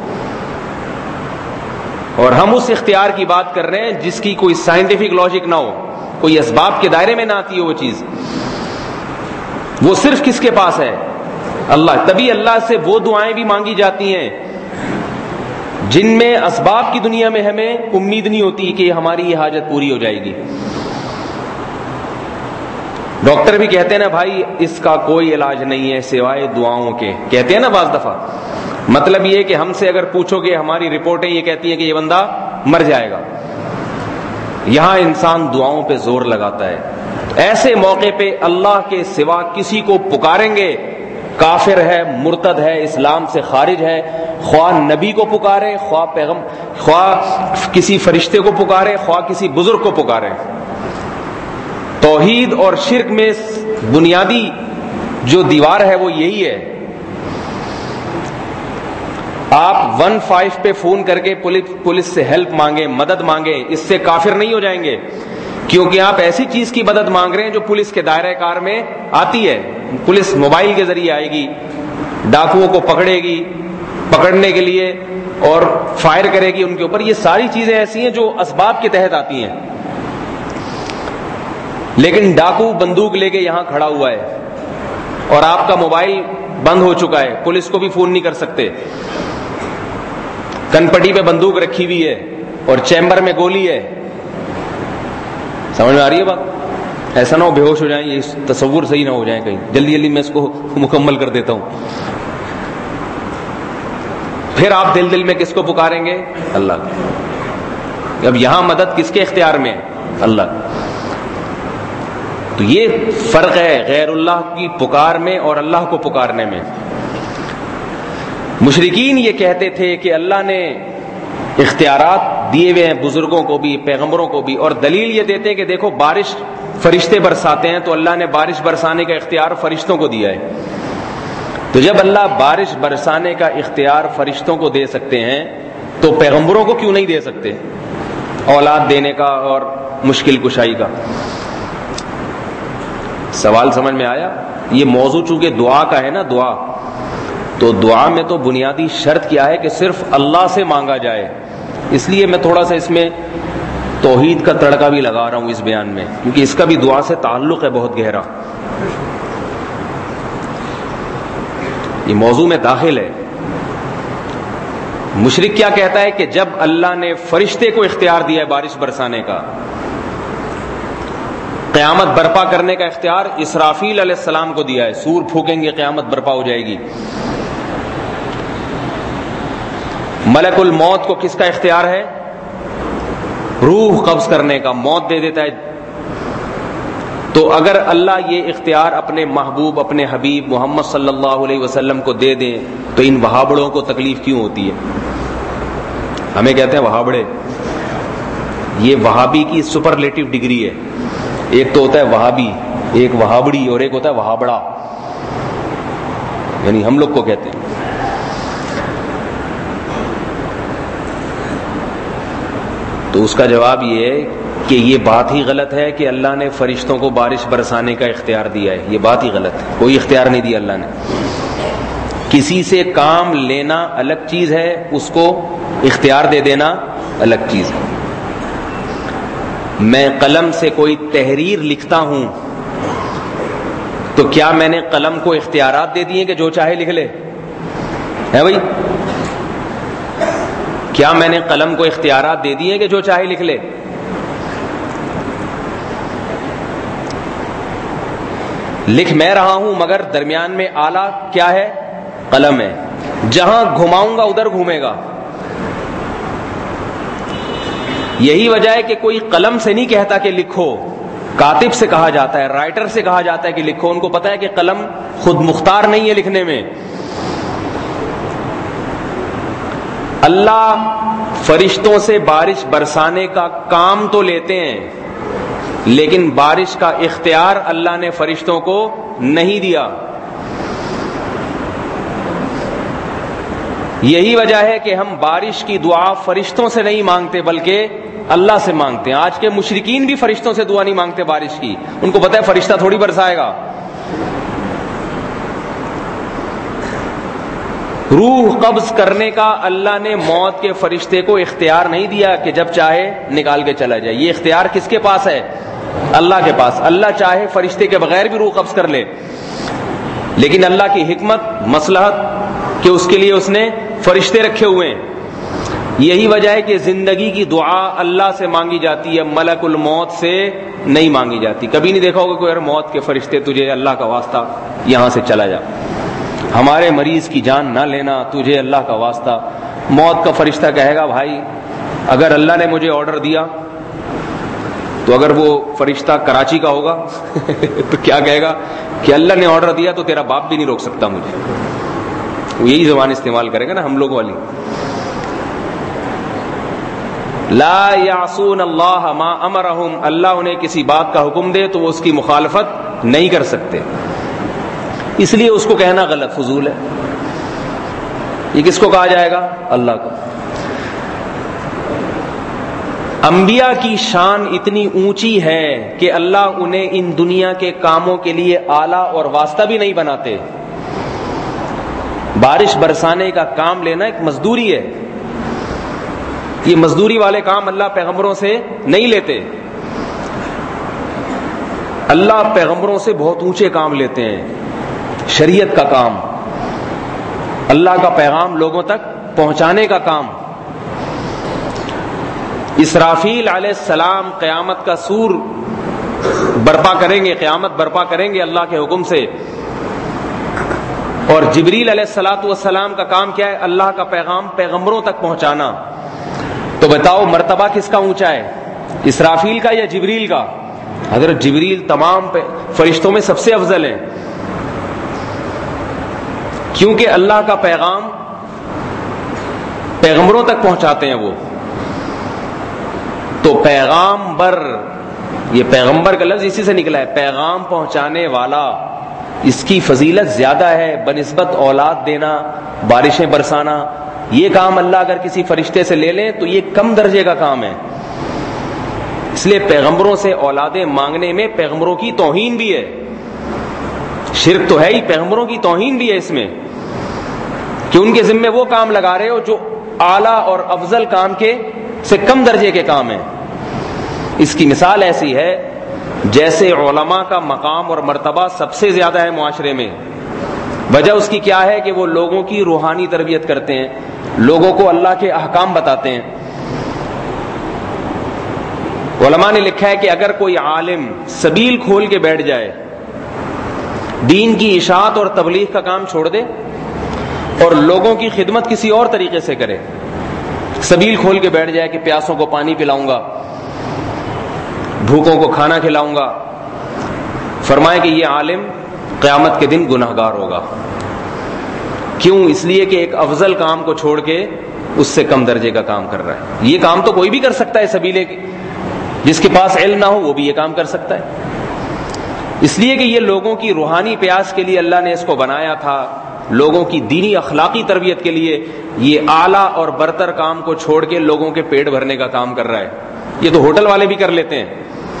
اور ہم اس اختیار کی بات کر رہے ہیں جس کی کوئی سائنٹیفک لاجک نہ ہو, کوئی اسباب کے دائرے میں نہ آتی ہو وہ چیز. وہ صرف کس کے پاس ہے؟ اللہ. تبھی اللہ سے وہ دعائیں بھی مانگی جاتی ہیں جن میں اسباب کی دنیا میں ہمیں امید نہیں ہوتی کہ ہماری یہ حاجت پوری ہو جائے گی. ڈاکٹر بھی کہتے ہیں نا بھائی اس کا کوئی علاج نہیں ہے سوائے دعاؤں کے, کہتے ہیں نا بعض دفعہ. مطلب یہ کہ ہم سے اگر پوچھو کہ ہماری رپورٹیں یہ کہتی ہیں کہ یہ بندہ مر جائے گا, یہاں انسان دعاؤں پہ زور لگاتا ہے. ایسے موقع پہ اللہ کے سوا کسی کو پکاریں گے کافر ہے, مرتد ہے, اسلام سے خارج ہے. خواہ نبی کو پکارے, خواہ پیغم خواہ کسی فرشتے کو پکارے, خواہ کسی بزرگ کو پکارے. توحید اور شرک میں بنیادی جو دیوار ہے وہ یہی ہے. آپ ون فائیو پہ فون کر کے پولیس سے ہیلپ مانگیں, مدد مانگیں, اس سے کافر نہیں ہو جائیں گے, کیونکہ آپ ایسی چیز کی مدد مانگ رہے ہیں جو پولیس کے دائرہ کار میں آتی ہے. پولیس موبائل کے ذریعے آئے گی, ڈاکوؤں کو پکڑے گی, پکڑنے کے لیے اور فائر کرے گی ان کے اوپر. یہ ساری چیزیں ایسی ہیں جو اسباب کے تحت آتی ہیں. لیکن ڈاکو بندوق لے کے یہاں کھڑا ہوا ہے اور آپ کا موبائل بند ہو چکا ہے, پولیس کو بھی فون نہیں کر سکتے, کن پٹی پہ بندوق رکھی ہوئی ہے اور چیمبر میں گولی ہے. سمجھ میں آ رہی ہے بات؟ ایسا نہ ہو بے ہوش ہو جائیں, یہ تصور صحیح نہ ہو جائیں کہیں. جلدی جلدی میں اس کو مکمل کر دیتا ہوں. پھر آپ دل دل میں کس کو پکاریں گے؟ اللہ. اب یہاں مدد کس کے اختیار میں ہے؟ اللہ. تو یہ فرق ہے غیر اللہ کی پکار میں اور اللہ کو پکارنے میں. مشرکین یہ کہتے تھے کہ اللہ نے اختیارات دیے ہوئے ہیں بزرگوں کو بھی, پیغمبروں کو بھی, اور دلیل یہ دیتے ہیں کہ دیکھو بارش فرشتے برساتے ہیں تو اللہ نے بارش برسانے کا اختیار فرشتوں کو دیا ہے. تو جب اللہ بارش برسانے کا اختیار فرشتوں کو دے سکتے ہیں تو پیغمبروں کو کیوں نہیں دے سکتے اولاد دینے کا اور مشکل کشائی کا؟ سوال سمجھ میں آیا؟ یہ موضوع چونکہ دعا کا ہے نا, دعا, تو دعا میں تو بنیادی شرط کیا ہے کہ صرف اللہ سے مانگا جائے. اس لیے میں تھوڑا سا اس میں توحید کا تڑکا بھی لگا رہا ہوں اس بیان میں, کیونکہ اس کا بھی دعا سے تعلق ہے بہت گہرا. یہ موضوع میں داخل ہے. مشرک کیا کہتا ہے کہ جب اللہ نے فرشتے کو اختیار دیا ہے بارش برسانے کا, قیامت برپا کرنے کا اختیار اسرافیل علیہ السلام کو دیا ہے, سور پھونکیں گے قیامت برپا ہو جائے گی, ملک الموت کو کس کا اختیار ہے؟ روح قبض کرنے کا، موت دے دیتا ہے۔ تو اگر اللہ یہ اختیار اپنے محبوب اپنے حبیب محمد صلی اللہ علیہ وسلم کو دے دیں تو ان وہابڑوں کو تکلیف کیوں ہوتی ہے؟ ہمیں کہتے ہیں وہابڑے، یہ وہابی کی سپرلیٹو ڈگری ہے۔ ایک تو ہوتا ہے وہابی، ایک وہابڑی، اور ایک ہوتا ہے وہابڑا، یعنی ہم لوگ کو کہتے ہیں۔ تو اس کا جواب یہ ہے کہ یہ بات ہی غلط ہے کہ اللہ نے فرشتوں کو بارش برسانے کا اختیار دیا ہے، یہ بات ہی غلط ہے، کوئی اختیار نہیں دیا اللہ نے۔ کسی سے کام لینا الگ چیز ہے، اس کو اختیار دے دینا الگ چیز ہے۔ میں قلم سے کوئی تحریر لکھتا ہوں تو کیا میں نے قلم کو اختیارات دے دیے کہ جو چاہے لکھ لے؟ ہے بھائی، کیا میں نے قلم کو اختیارات دے دیے کہ جو چاہے لکھ لے؟ لکھ میں رہا ہوں مگر درمیان میں آلہ کیا ہے؟ قلم ہے، جہاں گھماؤں گا ادھر گھومے گا۔ یہی وجہ ہے کہ کوئی قلم سے نہیں کہتا کہ لکھو، کاتب سے کہا جاتا ہے، رائٹر سے کہا جاتا ہے کہ لکھو۔ ان کو پتا ہے کہ قلم خود مختار نہیں ہے لکھنے میں۔ اللہ فرشتوں سے بارش برسانے کا کام تو لیتے ہیں، لیکن بارش کا اختیار اللہ نے فرشتوں کو نہیں دیا۔ یہی وجہ ہے کہ ہم بارش کی دعا فرشتوں سے نہیں مانگتے بلکہ اللہ سے مانگتے ہیں۔ آج کے مشرکین بھی فرشتوں سے دعا نہیں مانگتے بارش کی، ان کو پتہ ہے فرشتہ تھوڑی برسائے گا۔ روح قبض کرنے کا اللہ نے موت کے فرشتے کو اختیار نہیں دیا کہ جب چاہے نکال کے چلا جائے۔ یہ اختیار کس کے پاس ہے؟ اللہ کے پاس۔ اللہ چاہے فرشتے کے بغیر بھی روح قبض کر لے، لیکن اللہ کی حکمت مصلحت کہ اس کے لیے اس نے فرشتے رکھے ہوئے ہیں۔ یہی وجہ ہے کہ زندگی کی دعا اللہ سے مانگی جاتی ہے، ملک الموت سے نہیں مانگی جاتی۔ کبھی نہیں دیکھا ہوگا کوئی اور موت کے فرشتے تجھے اللہ کا واسطہ یہاں سے چلا جا، ہمارے مریض کی جان نہ لینا، تجھے اللہ کا واسطہ۔ موت کا فرشتہ کہے گا بھائی اگر اللہ نے مجھے آرڈر دیا تو اگر وہ فرشتہ کراچی کا ہوگا تو کیا کہے گا کہ اللہ نے آرڈر دیا تو تیرا باپ بھی نہیں روک سکتا مجھے۔ وہ یہی زبان استعمال کرے گا نا ہم لوگوں والی۔ لا یعصون اللہ ما امرہم، اللہ انہیں کسی بات کا حکم دے تو وہ اس کی مخالفت نہیں کر سکتے، اس لیے اس کو کہنا غلط فضول ہے۔ یہ کس کو کہا جائے گا؟ اللہ کو۔ انبیاء کی شان اتنی اونچی ہے کہ اللہ انہیں ان دنیا کے کاموں کے لیے آلہ اور واسطہ بھی نہیں بناتے۔ بارش برسانے کا کام لینا ایک مزدوری ہے، یہ مزدوری والے کام اللہ پیغمبروں سے نہیں لیتے۔ اللہ پیغمبروں سے بہت اونچے کام لیتے ہیں، شریعت کا کام، اللہ کا پیغام لوگوں تک پہنچانے کا کام۔ اسرافیل علیہ السلام قیامت کا سور برپا کریں گے، قیامت برپا کریں گے اللہ کے حکم سے، اور جبریل علیہ الصلوۃ والسلام کا کام کیا ہے؟ اللہ کا پیغام پیغمبروں تک پہنچانا۔ تو بتاؤ مرتبہ کس کا اونچا ہے، اسرافیل کا یا جبریل کا؟ حضرت جبریل تمام فرشتوں میں سب سے افضل ہیں، کیونکہ اللہ کا پیغام پیغمبروں تک پہنچاتے ہیں وہ۔ تو پیغام بر، یہ پیغمبر کا لفظ اسی سے نکلا ہے، پیغام پہنچانے والا، اس کی فضیلت زیادہ ہے بنسبت اولاد دینا، بارشیں برسانا۔ یہ کام اللہ اگر کسی فرشتے سے لے لیں تو یہ کم درجے کا کام ہے۔ اس لیے پیغمبروں سے اولادیں مانگنے میں پیغمبروں کی توہین بھی ہے، شرک تو ہے ہی، پیغمبروں کی توہین بھی ہے اس میں، کہ ان کے ذمے وہ کام لگا رہے ہو جو اعلیٰ اور افضل کام کے سے کم درجے کے کام ہیں۔ اس کی مثال ایسی ہے جیسے علماء کا مقام اور مرتبہ سب سے زیادہ ہے معاشرے میں۔ وجہ اس کی کیا ہے کہ وہ لوگوں کی روحانی تربیت کرتے ہیں، لوگوں کو اللہ کے احکام بتاتے ہیں۔ علماء نے لکھا ہے کہ اگر کوئی عالم سبیل کھول کے بیٹھ جائے، دین کی اشاعت اور تبلیغ کا کام چھوڑ دے اور لوگوں کی خدمت کسی اور طریقے سے کرے، سبیل کھول کے بیٹھ جائے کہ پیاسوں کو پانی پلاؤں گا، بھوکوں کو کھانا کھلاؤں گا، فرمائے کہ یہ عالم قیامت کے دن گناہگار ہوگا. کیوں؟ اس لیے کہ ایک افضل کام کو چھوڑ کے اس سے کم درجے کا کام کر رہا ہے. یہ کام تو کوئی بھی کر سکتا ہے، سبیلے جس کے پاس علم نہ ہو وہ بھی یہ کام کر سکتا ہے. اس لیے کہ یہ لوگوں کی روحانی پیاس کے لیے اللہ نے اس کو بنایا تھا، لوگوں کی دینی اخلاقی تربیت کے لیے. یہ اعلیٰ اور برتر کام کو چھوڑ کے لوگوں کے پیٹ بھرنے کا کام کر رہا ہے. یہ تو ہوٹل والے بھی کر لیتے ہیں.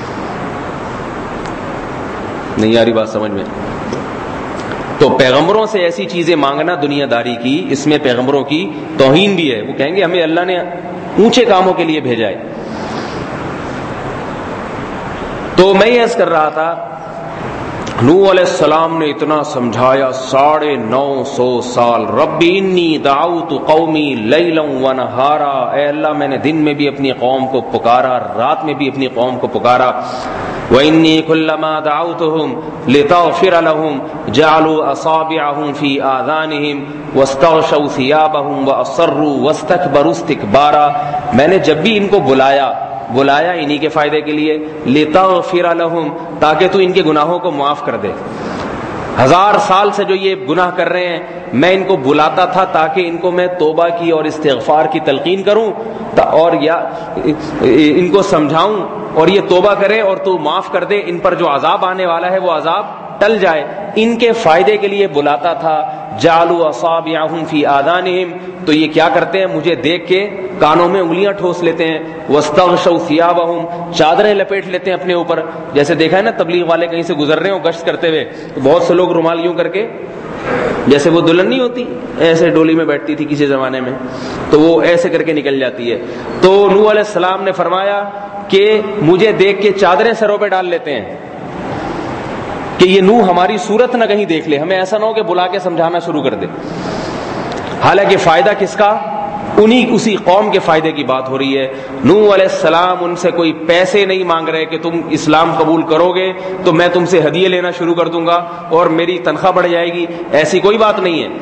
نہیں آ رہی بات سمجھ میں؟ تو پیغمبروں سے ایسی چیزیں مانگنا دنیا داری کی، اس میں پیغمبروں کی توہین بھی ہے. وہ کہیں گے ہمیں اللہ نے اونچے کاموں کے لیے بھیجا ہے. تو میں یہ عرض کر رہا تھا، نوح علیہ السلام نے اتنا سمجھایا ساڑھے نو سو سال، ربی انی دعوت قومی لیلا ونہارا، اے اللہ میں نے دن میں بھی اپنی قوم کو پکارا، رات میں بھی اپنی قوم کو پکارا. وَإِنِّي كُلَّمَا دَعَوْتُهُمْ لِتَغْفِرَ لَهُمْ جَعَلُوا أَصَابِعَهُمْ فِي آذَانِهِمْ وَاسْتَغْشَوْا ثِيَابَهُمْ وَأَصَرُّوا وَاسْتَكْبَرُوا اسْتِكْبَارًا. میں نے جب بھی ان کو بلایا بلایا انہی کے فائدے کے لیے، لِتَغْفِرَ لَهُمْ، تاکہ تو ان کے گناہوں کو معاف کر دے. ہزار سال سے جو یہ گناہ کر رہے ہیں میں ان کو بلاتا تھا تاکہ ان کو میں توبہ کی اور استغفار کی تلقین کروں اور یا ان کو سمجھاؤں اور یہ توبہ کرے اور تو معاف کر دے، ان پر جو عذاب آنے والا ہے وہ عذاب ٹل جائے. ان کے فائدے کے لیے بلاتا تھا. جعلوا اصابعهم فی آذانہم، تو یہ کیا کرتے ہیں؟ مجھے دیکھ کے کانوں میں انگلیاں ٹھوس لیتے ہیں. واستغشوا ثیابہم، چادریں لپیٹ لیتے ہیں اپنے اوپر. جیسے دیکھا ہے نا تبلیغ والے کہیں سے گزر رہے ہوں گشت کرتے ہوئے، بہت سے لوگ رومال یوں کر کے، جیسے وہ دلہن نہیں ہوتی ایسے ڈولی میں بیٹھتی تھی کسی زمانے میں، تو وہ ایسے کر کے نکل جاتی ہے. تو نوح علیہ السلام نے فرمایا کہ مجھے دیکھ کے چادریں سروں پہ ڈال لیتے ہیں کہ یہ نوح ہماری صورت نہ کہیں دیکھ لے، ہمیں ایسا نہ ہو کہ بلا کے سمجھانا شروع کر دے. حالانکہ فائدہ کس کا؟ انہی اسی قوم کے فائدے کی بات ہو رہی ہے. نوح علیہ السلام ان سے کوئی پیسے نہیں مانگ رہے کہ تم اسلام قبول کرو گے تو میں تم سے ہدیے لینا شروع کر دوں گا اور میری تنخواہ بڑھ جائے گی، ایسی کوئی بات نہیں ہے.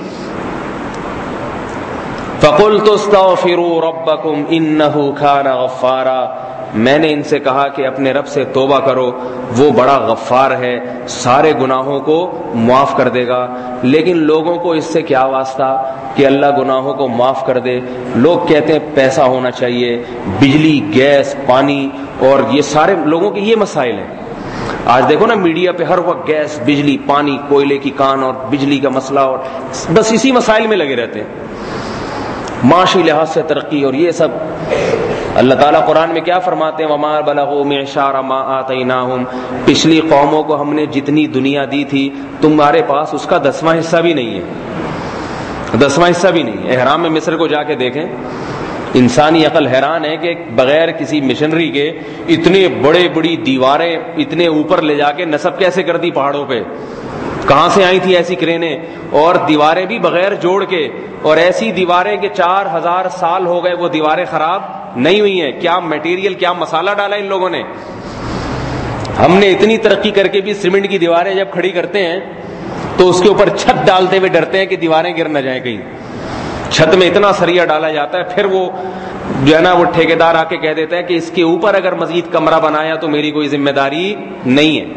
فَقُلْتُ اسْتَغْفِرُوا رَبَّكُمْ إِنَّهُ كَانَ غَفَّارًا، میں نے ان سے کہا کہ اپنے رب سے توبہ کرو، وہ بڑا غفار ہے، سارے گناہوں کو معاف کر دے گا. لیکن لوگوں کو اس سے کیا واسطہ کہ اللہ گناہوں کو معاف کر دے؟ لوگ کہتے ہیں پیسہ ہونا چاہیے، بجلی، گیس، پانی، اور یہ سارے لوگوں کے یہ مسائل ہیں. آج دیکھو نا میڈیا پہ ہر وقت گیس، بجلی، پانی، کوئلے کی کان اور بجلی کا مسئلہ، اور بس اسی مسائل میں لگے رہتے ہیں. معاشی لحاظ سے ترقی اور یہ سب. اللہ تعالیٰ قرآن میں کیا فرماتے ہیں؟ وَمَا بَلَغُوا مِعْشَارَ مَا آتَيْنَاهُمْ، پچھلی قوموں کو ہم نے جتنی دنیا دی تھی تمہارے پاس اس کا دسواں حصہ بھی نہیں ہے، دسواں حصہ بھی نہیں. احرام میں مصر کو جا کے دیکھیں، انسانی عقل حیران ہے کہ بغیر کسی مشنری کے اتنے بڑے بڑی دیواریں اتنے اوپر لے جا کے نصب کیسے کر دی پہاڑوں پہ؟ کہاں سے آئی تھی ایسی کرینیں؟ اور دیواریں بھی بغیر جوڑ کے، اور ایسی دیواریں کہ چار ہزار سال ہو گئے وہ دیواریں خراب نہیں ہوئی ہیں. کیا میٹیریل، کیا مسالہ ڈالا ان لوگوں نے. ہم نے اتنی ترقی کر کے بھی سیمنٹ کی دیواریں جب کھڑی کرتے ہیں تو اس کے اوپر چھت ڈالتے ہوئے ڈرتے ہیں کہ دیواریں گر نہ جائیں کہیں. چھت میں اتنا سریا ڈالا جاتا ہے، پھر وہ جو ہے نا وہ ٹھیکیدار آ کے کہہ دیتا ہے کہ اس کے اوپر اگر مزید کمرہ بنایا تو میری کوئی ذمہ داری نہیں ہے.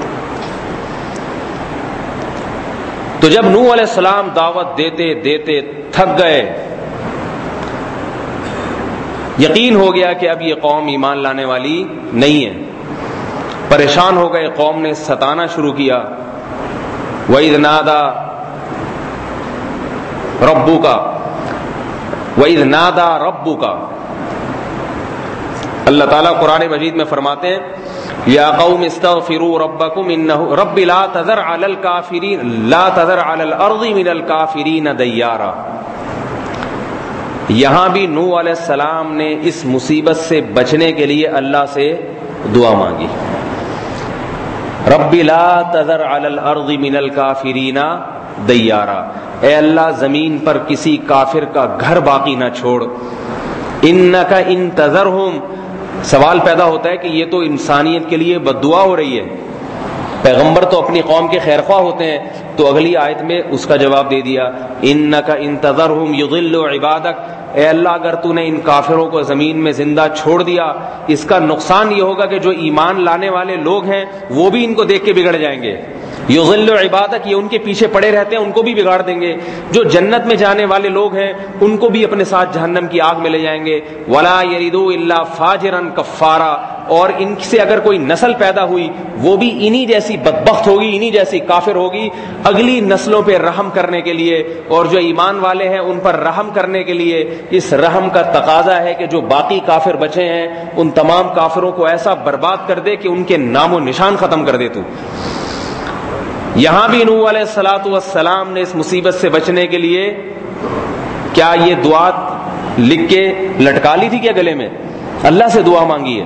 تو جب نوح علیہ السلام دعوت دیتے دیتے تھک گئے، یقین ہو گیا کہ اب یہ قوم ایمان لانے والی نہیں ہے، پریشان ہو گئے، قوم نے ستانا شروع کیا. وَإِذْ نَادَى رَبُّكَ وَإِذْ نَادَى رَبُّكَ، اللہ تعالیٰ قرآن مجید میں فرماتے ہیں یا قوم استغفروا ربکم انہ رب لا تذر علی الکافرین لا تذر علی الارض من الکافرین دیارا. یہاں بھی نوح علیہ السلام نے اس مصیبت سے بچنے کے لیے اللہ سے دعا مانگی. رب لا تذر علی الارض من الکافرین دیارا، اے اللہ زمین پر کسی کافر کا گھر باقی نہ چھوڑ. انک ان تذرہم، سوال پیدا ہوتا ہے کہ یہ تو انسانیت کے لیے بد دعا ہو رہی ہے. پیغمبر تو اپنی قوم کے خیر خواہ ہوتے ہیں، تو اگلی آیت میں اس کا جواب دے دیا، انک ان تذرہم یضلوا عبادک، اے اللہ اگر تو نے ان کافروں کو زمین میں زندہ چھوڑ دیا، اس کا نقصان یہ ہوگا کہ جو ایمان لانے والے لوگ ہیں وہ بھی ان کو دیکھ کے بگڑ جائیں گے۔ یضل عبادک، یہ ان کے پیچھے پڑے رہتے ہیں، ان کو بھی بگاڑ دیں گے۔ جو جنت میں جانے والے لوگ ہیں ان کو بھی اپنے ساتھ جہنم کی آگ میں لے جائیں گے۔ ولا یریدوا الا فاجرا کفارا، اور ان سے اگر کوئی نسل پیدا ہوئی وہ بھی انہی جیسی بدبخت ہوگی، انہی جیسی کافر ہوگی۔ اگلی نسلوں پہ رحم کرنے کے لیے اور جو ایمان والے ہیں ان پر رحم کرنے کے لیے اس رحم کا تقاضا ہے کہ جو باقی کافر بچے ہیں ان تمام کافروں کو ایسا برباد کر دے کہ ان کے نام و نشان ختم کر دے تو۔ یہاں بھی نوح علیہ الصلوۃ والسلام نے اس مصیبت سے بچنے کے لیے کیا یہ دعا لکھ کے لٹکا لی تھی کیا گلے میں؟ اللہ سے دعا مانگی ہے۔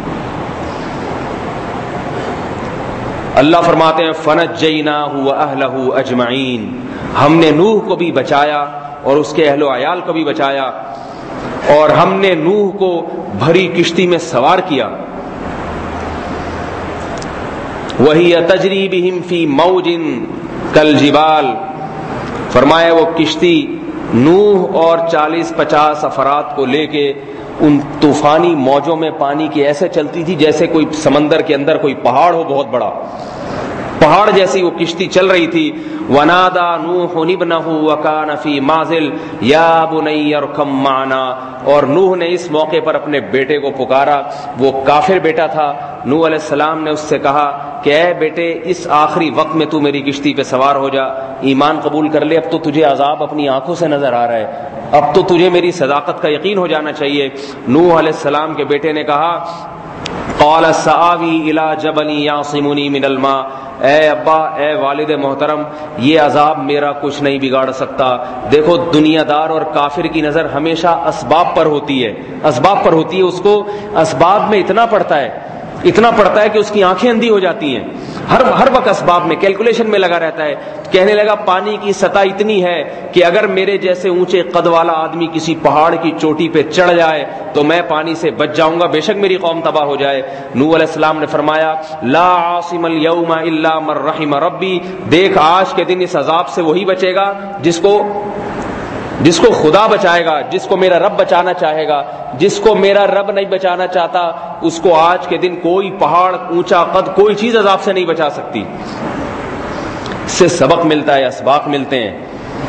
اللہ فرماتے ہیں فَنَجَّيْنَاهُ وَأَهْلَهُ أَجْمَعِينَ، ہم نے نوح کو بھی بچایا اور اس کے اہل و عیال کو بھی بچایا، اور ہم نے نوح کو بھری کشتی میں سوار کیا۔ وَهِيَ تَجْرِي بِهِمْ فِي مَوْجٍ كَالْجِبَالِ، فرمایا وہ کشتی نوح اور چالیس پچاس افراد کو لے کے ان طوفانی موجوں میں پانی کی ایسے چلتی تھی جیسے کوئی سمندر کے اندر کوئی پہاڑ ہو، بہت بڑا پہاڑ جیسی وہ کشتی چل رہی تھی۔ وَنَادَى نُوحٌ ابْنَهُ وَكَانَ فِي مَعْزِلٍ يَا بُنَيَّ ارْكَب مَّعَنَا، اور نوح نے اس موقع پر اپنے بیٹے کو پکارا، وہ کافر بیٹا تھا۔ نوح علیہ السلام نے اس سے کہا کہ اے بیٹے اس آخری وقت میں تو میری کشتی پہ سوار ہو جا، ایمان قبول کر لے، اب تو تجھے عذاب اپنی آنکھوں سے نظر آ رہا ہے، اب تو تجھے میری صداقت کا یقین ہو جانا چاہیے۔ نوح علیہ السلام کے بیٹے نے کہا قال سآوی الی جبل یعصمنی من الماء، اے ابا اے والد محترم یہ عذاب میرا کچھ نہیں بگاڑ سکتا۔ دیکھو دنیا دار اور کافر کی نظر ہمیشہ اسباب پر ہوتی ہے، اسباب پر ہوتی ہے، اس کو اسباب میں اتنا پڑتا ہے اتنا پڑتا ہے کہ اس کی آنکھیں اندھی ہو جاتی ہیں، ہر ہر وقت اسباب میں کیلکولیشن میں لگا رہتا ہے۔ کہنے لگا پانی کی سطح اتنی ہے کہ اگر میرے جیسے اونچے قد والا آدمی کسی پہاڑ کی چوٹی پہ چڑھ جائے تو میں پانی سے بچ جاؤں گا، بے شک میری قوم تباہ ہو جائے۔ نوح علیہ السلام نے فرمایا لا عاصم اليوم الا من رحم ربی، دیکھ آج کے دن اس عذاب سے وہی بچے گا جس کو جس کو خدا بچائے گا، جس کو میرا رب بچانا چاہے گا۔ جس کو میرا رب نہیں بچانا چاہتا اس کو آج کے دن کوئی پہاڑ اونچا قد کوئی چیز عذاب سے نہیں بچا سکتی۔ اس سے سبق ملتا ہے، اسباق ملتے ہیں۔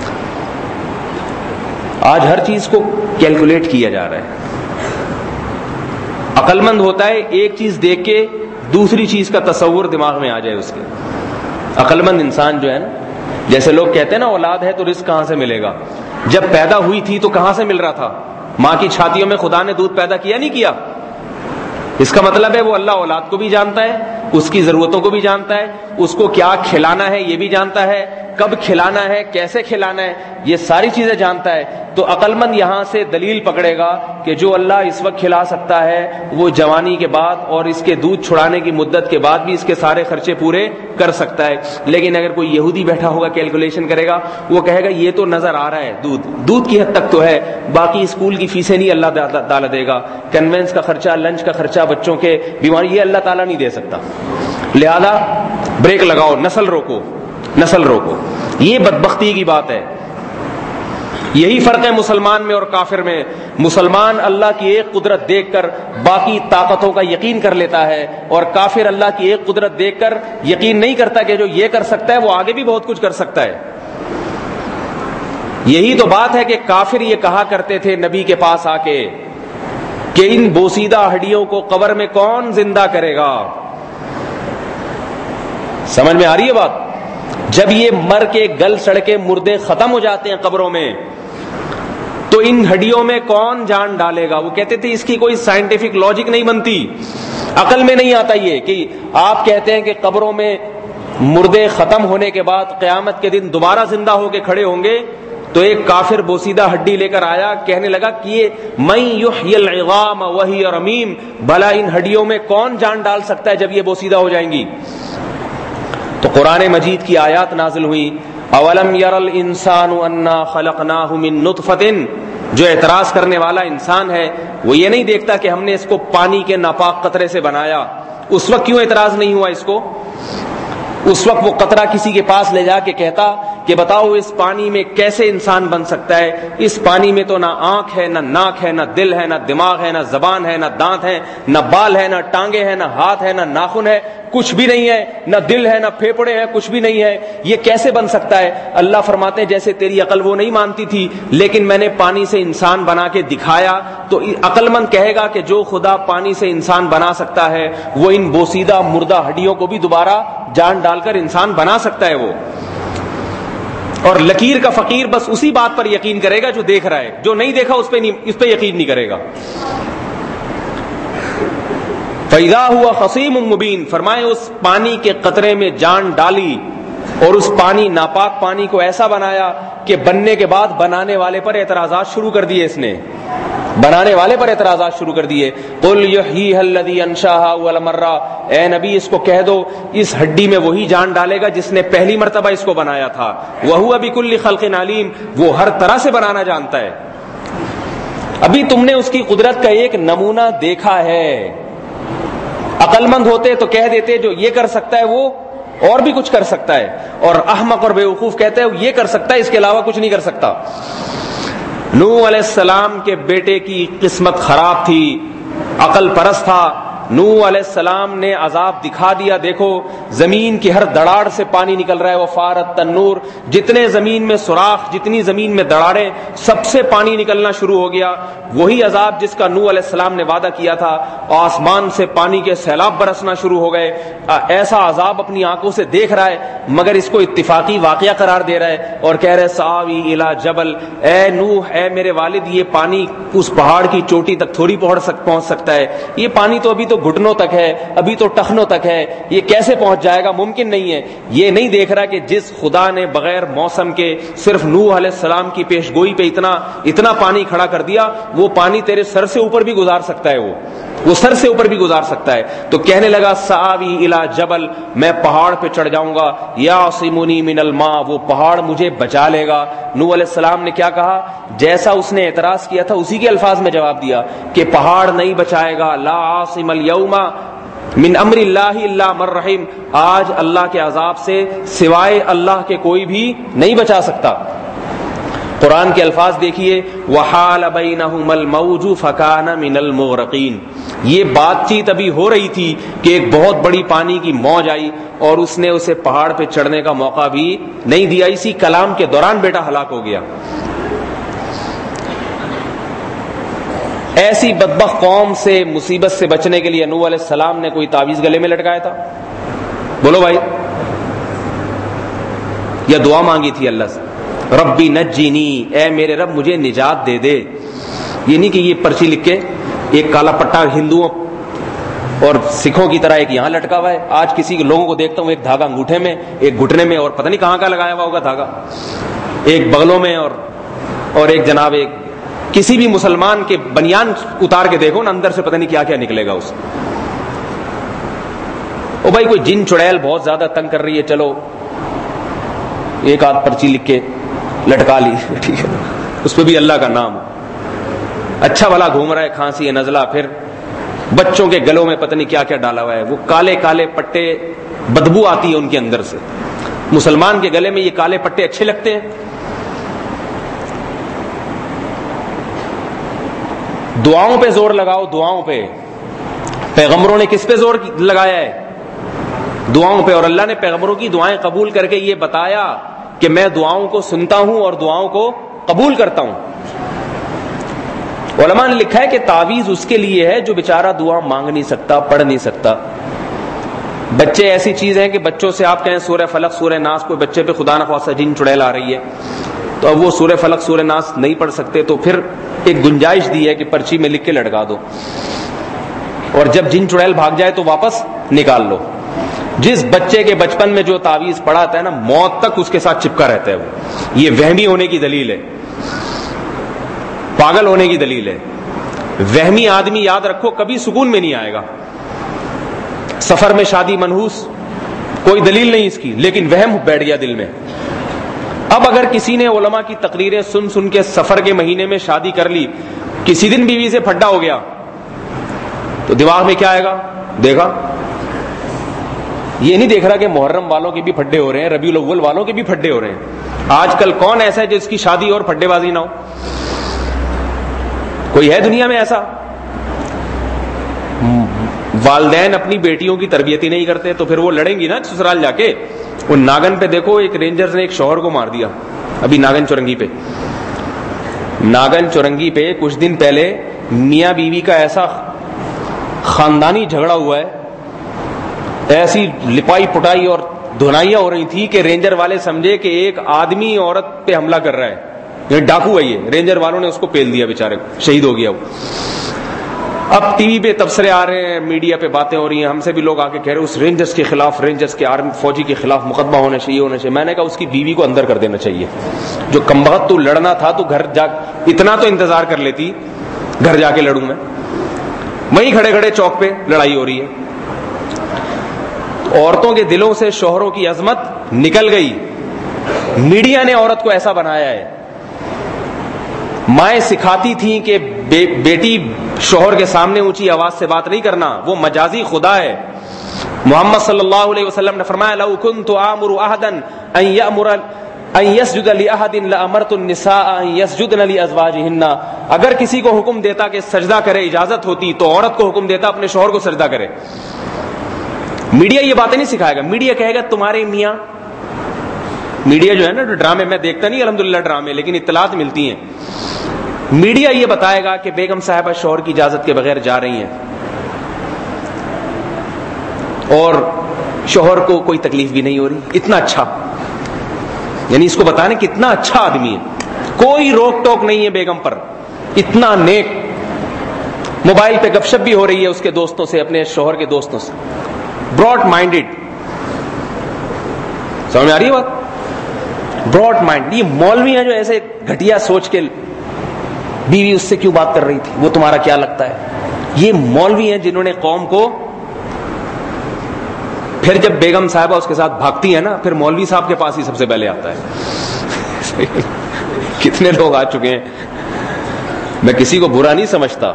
آج ہر چیز کو کیلکولیٹ کیا جا رہا ہے۔ عقل مند ہوتا ہے ایک چیز دیکھ کے دوسری چیز کا تصور دماغ میں آ جائے اس کے۔ عقل مند انسان جو ہے نا، جیسے لوگ کہتے ہیں نا اولاد ہے تو رزق کہاں سے ملے گا، جب پیدا ہوئی تھی تو کہاں سے مل رہا تھا؟ ماں کی چھاتیوں میں خدا نے دودھ پیدا کیا نہیں کیا؟ اس کا مطلب ہے وہ اللہ اولاد کو بھی جانتا ہے، اس کی ضرورتوں کو بھی جانتا ہے، اس کو کیا کھلانا ہے یہ بھی جانتا ہے، کب کھلانا ہے، کیسے کھلانا ہے، یہ ساری چیزیں جانتا ہے۔ تو عقل مند یہاں سے دلیل پکڑے گا کہ جو اللہ اس وقت کھلا سکتا ہے وہ جوانی کے بعد اور اس کے دودھ چھڑانے کی مدت کے بعد بھی اس کے سارے خرچے پورے کر سکتا ہے۔ لیکن اگر کوئی یہودی بیٹھا ہوگا کیلکولیشن کرے گا، وہ کہے گا یہ تو نظر آ رہا ہے دودھ دودھ کی حد تک تو ہے، باقی اسکول کی فیسیں نہیں اللہ تعالیٰ دے گا، کنوینس کا خرچہ، لنچ کا خرچہ، بچوں کے بیماری، یہ اللہ تعالیٰ نہیں دے سکتا، لہذا بریک لگاؤ، نسل روکو نسل روکو۔ یہ بدبختی کی بات ہے۔ یہی فرق ہے مسلمان میں اور کافر میں۔ مسلمان اللہ کی ایک قدرت دیکھ کر باقی طاقتوں کا یقین کر لیتا ہے، اور کافر اللہ کی ایک قدرت دیکھ کر یقین نہیں کرتا کہ جو یہ کر سکتا ہے وہ آگے بھی بہت کچھ کر سکتا ہے۔ یہی تو بات ہے کہ کافر یہ کہا کرتے تھے نبی کے پاس آ کے کہ ان بوسیدہ ہڈیوں کو قبر میں کون زندہ کرے گا؟ سمجھ میں آ رہی ہے بات؟ جب یہ مر کے گل سڑ کے مردے ختم ہو جاتے ہیں قبروں میں تو ان ہڈیوں میں کون جان ڈالے گا؟ وہ کہتے تھے اس کی کوئی سائنٹیفک لاجک نہیں بنتی، عقل میں نہیں آتا یہ کہ آپ کہتے ہیں کہ قبروں میں مردے ختم ہونے کے بعد قیامت کے دن دوبارہ زندہ ہو کے کھڑے ہوں گے۔ تو ایک کافر بوسیدہ ہڈی لے کر آیا، کہنے لگا کہ یہ من یحیی العظام وہی رمیم، بھلا ان ہڈیوں میں کون جان ڈال سکتا ہے جب یہ بوسیدہ ہو جائیں گی؟ تو قرآن مجید کی آیات نازل ہوئی، اولم یر الانسان انا خلقناہ من نطفۃ، جو اعتراض کرنے والا انسان ہے وہ یہ نہیں دیکھتا کہ ہم نے اس کو پانی کے ناپاک قطرے سے بنایا۔ اس وقت کیوں اعتراض نہیں ہوا اس کو؟ اس وقت وہ قطرہ کسی کے پاس لے جا کے کہتا کہ بتاؤ اس پانی میں کیسے انسان بن سکتا ہے؟ اس پانی میں تو نہ آنکھ ہے، نہ ناک ہے، نہ دل ہے، نہ دماغ ہے، نہ زبان ہے، نہ دانت ہے، نہ بال ہے، نہ ٹانگیں ہیں، نہ ہاتھ ہے، نہ ناخن ہے، کچھ بھی نہیں ہے، نہ دل ہے، نہ پھیپھڑے ہیں، کچھ بھی نہیں ہے، یہ کیسے بن سکتا ہے؟ اللہ فرماتے ہیں جیسے تیری عقل وہ نہیں مانتی تھی، لیکن میں نے پانی سے انسان بنا کے دکھایا، تو عقل مند کہے گا کہ جو خدا پانی سے انسان بنا سکتا ہے وہ ان بوسیدہ مردہ ہڈیوں کو بھی دوبارہ جان ڈال کر انسان بنا سکتا ہے وہ۔ اور لکیر کا فقیر بس اسی بات پر یقین کرے گا جو دیکھ رہا ہے، جو نہیں دیکھا اس پہ نہیں، اس پہ یقین نہیں کرے گا۔ فَإِذَا هُوَ خَصِيمٌ مُبِينٌ، فرمائے اس پانی کے قطرے میں جان ڈالی اور اس پانی ناپاک پانی کو ایسا بنایا کہ بننے کے بعد بنانے والے پر اعتراضات شروع کر دیے، اس نے بنانے والے پر اعتراضات شروع کر دیے۔ قُلْ يُحْيِيهَا الَّذِي أَنشَأَهَا أَوَّلَ مَرَّةٍ، اے نبی اس کو کہہ دو اس ہڈی میں وہی جان ڈالے گا جس نے پہلی مرتبہ اس کو بنایا تھا۔ وَهُوَ بِكُلِّ خَلْقٍ عَلِيمٌ، وہ ہر طرح سے بنانا جانتا ہے۔ ابھی تم نے اس کی قدرت کا ایک نمونہ دیکھا ہے، عقل مند ہوتے تو کہہ دیتے جو یہ کر سکتا ہے وہ اور بھی کچھ کر سکتا ہے، اور احمق اور بیوقوف کہتے ہیں یہ کر سکتا ہے اس کے علاوہ کچھ نہیں کر سکتا۔ نوح علیہ السلام کے بیٹے کی قسمت خراب تھی، عقل پرست تھا، نوح علیہ السلام نے عذاب دکھا دیا، دیکھو زمین کی ہر دڑاڑ سے پانی نکل رہا ہے، وفارت تنور، جتنے زمین میں سوراخ، جتنی زمین میں دڑاڑیں، سب سے پانی نکلنا شروع ہو گیا۔ وہی عذاب جس کا نوح علیہ السلام نے وعدہ کیا تھا، آسمان سے پانی کے سیلاب برسنا شروع ہو گئے۔ ایسا عذاب اپنی آنکھوں سے دیکھ رہا ہے، مگر اس کو اتفاقی واقعہ قرار دے رہا ہے اور کہہ رہے ساوی الی جبل، اے نوح اے میرے والد یہ پانی اس پہاڑ کی چوٹی تک تھوڑی پہنچ سکتا ہے، یہ پانی تو ابھی تو گھٹنوں تک ہے، ابھی تو ٹخنوں تک ہے، یہ کیسے پہنچ جائے گا؟ ممکن نہیں ہے۔ یہ نہیں دیکھ رہا کہ جس خدا نے بغیر موسم کے صرف نوح علیہ السلام کی پیش گوئی پہ اتنا اتنا پانی کھڑا کر دیا، وہ پانی تیرے سر سے اوپر بھی گزار سکتا ہے، وہ وہ سر سے اوپر بھی گزار سکتا ہے۔ تو کہنے لگا سآوی الی جبل، میں پہاڑ پہ چڑھ جاؤں گا، یعصمنی من الماء، وہ پہاڑ مجھے بچا لے گا۔ نوح علیہ السلام نے کیا کہا؟ جیسا اس نے اعتراض کیا تھا اسی کے الفاظ میں جواب دیا کہ پہاڑ نہیں بچائے گا، لا عاصم اليوم من امر اللہ الا من رحم، آج اللہ کے عذاب سے سوائے اللہ کے کوئی بھی نہیں بچا سکتا۔ قرآن کے الفاظ دیکھیے، وحال بینہم الموج فکان من المغرقین، یہ بات چیت ابھی ہو رہی تھی کہ ایک بہت بڑی پانی کی موج آئی اور اس نے اسے پہاڑ پہ چڑھنے کا موقع بھی نہیں دیا، اسی کلام کے دوران بیٹا ہلاک ہو گیا۔ ایسی بدبخت قوم سے مصیبت سے بچنے کے لیے نوح علیہ السلام نے کوئی تعویذ گلے میں لٹکایا تھا؟ بولو بھائی، یا دعا مانگی تھی اللہ سے، ربی نجینی، اے میرے رب مجھے نجات دے دے۔ یہ نہیں کہ یہ پرچی لکھ کے ایک کالا پٹا ہندوؤں اور سکھوں کی طرح ایک یہاں لٹکا ہوا ہے، آج کسی کے لوگوں کو دیکھتا ہوں ایک دھاگا انگوٹھے میں، ایک گھٹنے میں، اور پتہ نہیں کہاں کا لگایا ہوا ہوگا دھاگا، ایک بغلوں میں، اور اور ایک جناب ایک کسی بھی مسلمان کے بنیان اتار کے دیکھو نا، اندر سے پتہ نہیں کیا کیا نکلے گا اس۔ او بھائی کوئی جن چڑیل بہت زیادہ تنگ کر رہی ہے، چلو ایک آدھ پرچی لکھ کے لٹکا لی، ٹھیک ہے، اس پہ بھی اللہ کا نام، اچھا بھلا گھوم رہا ہے، کھانسی ہے، نزلہ، پھر بچوں کے گلوں میں پتہ نہیں کیا کیا ڈالا ہوا ہے، وہ کالے کالے پٹے، بدبو آتی ہے ان کے اندر سے۔ مسلمان کے گلے میں یہ کالے پٹے اچھے لگتے ہیں؟ دعاؤں پہ زور لگاؤ، دعاؤں پہ۔ پیغمبروں نے کس پہ زور لگایا ہے؟ دعاؤں پہ، اور اللہ نے پیغمبروں کی دعائیں قبول کر کے یہ بتایا کہ میں دعاؤں کو سنتا ہوں اور دعاؤں کو قبول کرتا ہوں۔ علماء نے لکھا ہے کہ تعویذ اس کے لیے ہے جو بیچارہ دعا مانگ نہیں سکتا، پڑھ نہیں سکتا۔ بچے ایسی چیز ہیں کہ بچوں سے آپ کہیں سورہ فلق سورہ ناس، کوئی بچے پہ خدا نخواستہ جن چڑیل آ رہی ہے تو اب وہ سورہ فلق سورہ ناس نہیں پڑھ سکتے، تو پھر ایک گنجائش دی ہے کہ پرچی میں لکھ کے لٹکا دو، اور جب جن چڑیل بھاگ جائے تو واپس نکال لو۔ جس بچے کے بچپن میں جو تعویذ پڑھاتا ہے نا، موت تک اس کے ساتھ چپکا رہتا ہے وہ۔ یہ وہمی ہونے کی دلیل ہے، پاگل ہونے کی دلیل ہے۔ وہمی آدمی یاد رکھو کبھی سکون میں نہیں آئے گا۔ سفر میں شادی منحوس، کوئی دلیل نہیں اس کی، لیکن وہم بیٹھ گیا دل میں۔ اب اگر کسی نے علماء کی تقریریں سن سن کے سفر کے مہینے میں شادی کر لی، کسی دن بیوی سے پھڈا ہو گیا، تو دماغ میں کیا آئے گا؟ دیکھا یہ نہیں دیکھ رہا کہ محرم والوں کے بھی پھڈے ہو رہے ہیں, ربیع الاول والوں کے بھی پھڈے ہو رہے ہیں. آج کل کون ایسا ہے جس کی شادی اور پھڈے بازی نہ ہو؟ کوئی ہے دنیا میں ایسا؟ والدین اپنی بیٹیوں کی تربیت ہی نہیں کرتے تو پھر وہ لڑیں گی نا سسرال جا کے. وہ ناگن پہ دیکھو, ایک رینجرز نے ایک شوہر کو مار دیا ابھی ناگن چورنگی پہ. ناگن چورنگی پہ کچھ دن پہلے میاں بیوی کا ایسا خاندانی جھگڑا ہوا ہے, ایسی لپائی پٹائی اور دھنائیاں ہو رہی تھی کہ رینجر والے سمجھے کہ ایک آدمی عورت پہ حملہ کر رہا ہے, یہ ڈاکو ہے. یہ رینجر والوں نے اس کو پیل دیا, بیچارے شہید ہو گیا وہ. اب ٹی وی پہ تبصرے آ رہے ہیں, میڈیا پہ باتیں ہو رہی ہیں, ہم سے بھی لوگ آ کے کہہ رہے ہیں اس رینجرز کے خلاف, رینجرز کے آرمی فوجی کے خلاف مقدمہ ہونا چاہیے ہونا چاہیے. میں نے کہا اس کی بیوی کو اندر کر دینا چاہیے. جو کمبخت تو لڑنا تھا تو گھر جا اتنا تو انتظار کر لیتی, گھر جا کے لڑوں میں. وہیں کھڑے کھڑے چوک پہ لڑائی ہو رہی ہے. عورتوں کے دلوں سے شوہروں کی عظمت نکل گئی. میڈیا نے عورت کو ایسا بنایا ہے. مائیں سکھاتی تھیں کہ بے بیٹی شوہر کے سامنے اونچی آواز سے بات نہیں کرنا, وہ مجازی خدا ہے. محمد صلی اللہ علیہ وسلم نے فرمایا لو كنت آمر احدا ان يأمر ان يسجد لأحد لأمرت النساء ان يسجدن لأزواجهن. اگر کسی کو حکم دیتا کہ سجدہ کرے, اجازت ہوتی تو عورت کو حکم دیتا اپنے شوہر کو سجدہ کرے. میڈیا یہ باتیں نہیں سکھائے گا. میڈیا کہے گا تمہارے میاں, میڈیا جو ہے نا, جو ڈرامے میں دیکھتا نہیں الحمدللہ ڈرامے, لیکن اطلاعات ملتی ہیں. میڈیا یہ بتائے گا کہ بیگم صاحبہ شوہر کی اجازت کے بغیر جا رہی ہیں اور شوہر کو کوئی تکلیف بھی نہیں ہو رہی. اتنا اچھا, یعنی اس کو بتانے کتنا اچھا آدمی ہے, کوئی روک ٹوک نہیں ہے بیگم پر, اتنا نیک. موبائل پہ گپ شپ بھی ہو رہی ہے اس کے دوستوں سے, اپنے شوہر کے دوستوں سے. براڈ مائنڈیڈ, سمجھ میں آ رہی ہے بات؟ Broad mind. یہ مولوی ہیں جو ایسے گھٹیا سوچ کے بیوی اس سے کیوں بات کر رہی تھی, وہ تمہارا کیا لگتا ہے. یہ مولوی ہیں جنہوں نے قوم کو, پھر جب بیگم صاحبہ اس کے ساتھ بھاگتی ہے نا, پھر مولوی صاحب کے پاس ہی سب سے پہلے آتا ہے. کتنے لوگ آ چکے ہیں. میں کسی کو برا نہیں سمجھتا,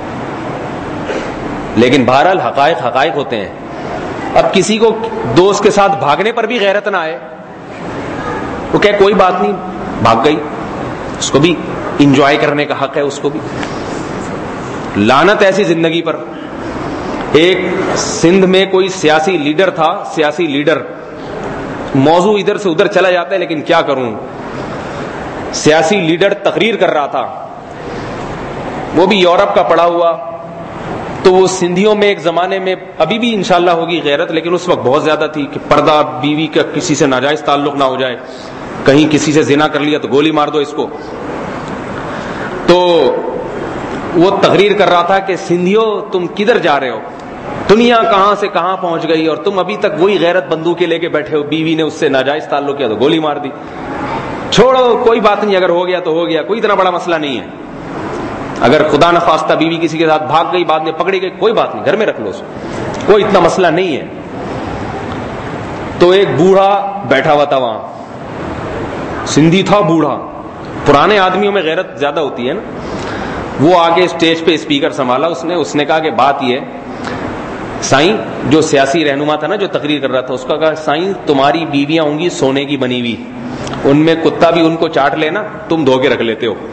لیکن بہرحال حقائق حقائق ہوتے ہیں. اب کسی کو دوست کے ساتھ بھاگنے پر بھی غیرت نہ آئے, وہ کہ کوئی بات نہیں بھاگ گئی, اس کو بھی انجوائے کرنے کا حق ہے, اس کو بھی. لعنت ایسی زندگی پر. ایک سندھ میں کوئی سیاسی لیڈر تھا, سیاسی لیڈر, موضوع ادھر سے ادھر چلا جاتا ہے لیکن کیا کروں. سیاسی لیڈر تقریر کر رہا تھا, وہ بھی یورپ کا پڑھا ہوا. تو وہ سندھیوں میں ایک زمانے میں, ابھی بھی انشاءاللہ ہوگی غیرت, لیکن اس وقت بہت زیادہ تھی کہ پردہ, بیوی کا کسی سے ناجائز تعلق نہ ہو جائے, کہیں کسی سے زنا کر لیا تو گولی مار دو اس کو. تو وہ تقریر کر رہا تھا کہ سندھیوں تم کدھر جا رہے ہو, دنیا کہاں سے کہاں پہنچ گئی اور تم ابھی تک وہی غیرت بندوقیں لے کے بیٹھے ہو, بیوی نے اس سے ناجائز تعلق کیا تو گولی مار دی. چھوڑو, کوئی بات نہیں, اگر ہو گیا تو ہو گیا, کوئی اتنا بڑا مسئلہ نہیں ہے. اگر خدا نخواستہ بیوی کسی کے ساتھ بھاگ گئی, بعد میں پکڑی گئی, کوئی بات نہیں, گھر میں رکھ لو اس کو, کوئی اتنا مسئلہ نہیں ہے. تو ایک بوڑھا بیٹھا ہوا تھا وہاں, سندھی تھا بوڑھا, پرانے آدمیوں میں غیرت زیادہ ہوتی ہے نا. وہ آگے اسٹیج پہ اسپیکر سنبھالا اس نے, اس نے کہا کہ بات یہ سائیں, جو سیاسی رہنما تھا نا جو تقریر کر رہا تھا, اس کا کہا سائیں تمہاری بیویاں ہوں گی سونے کی بنی ہوئی, ان میں کتا بھی ان کو چاٹ لینا, تم دھو کے رکھ لیتے ہو.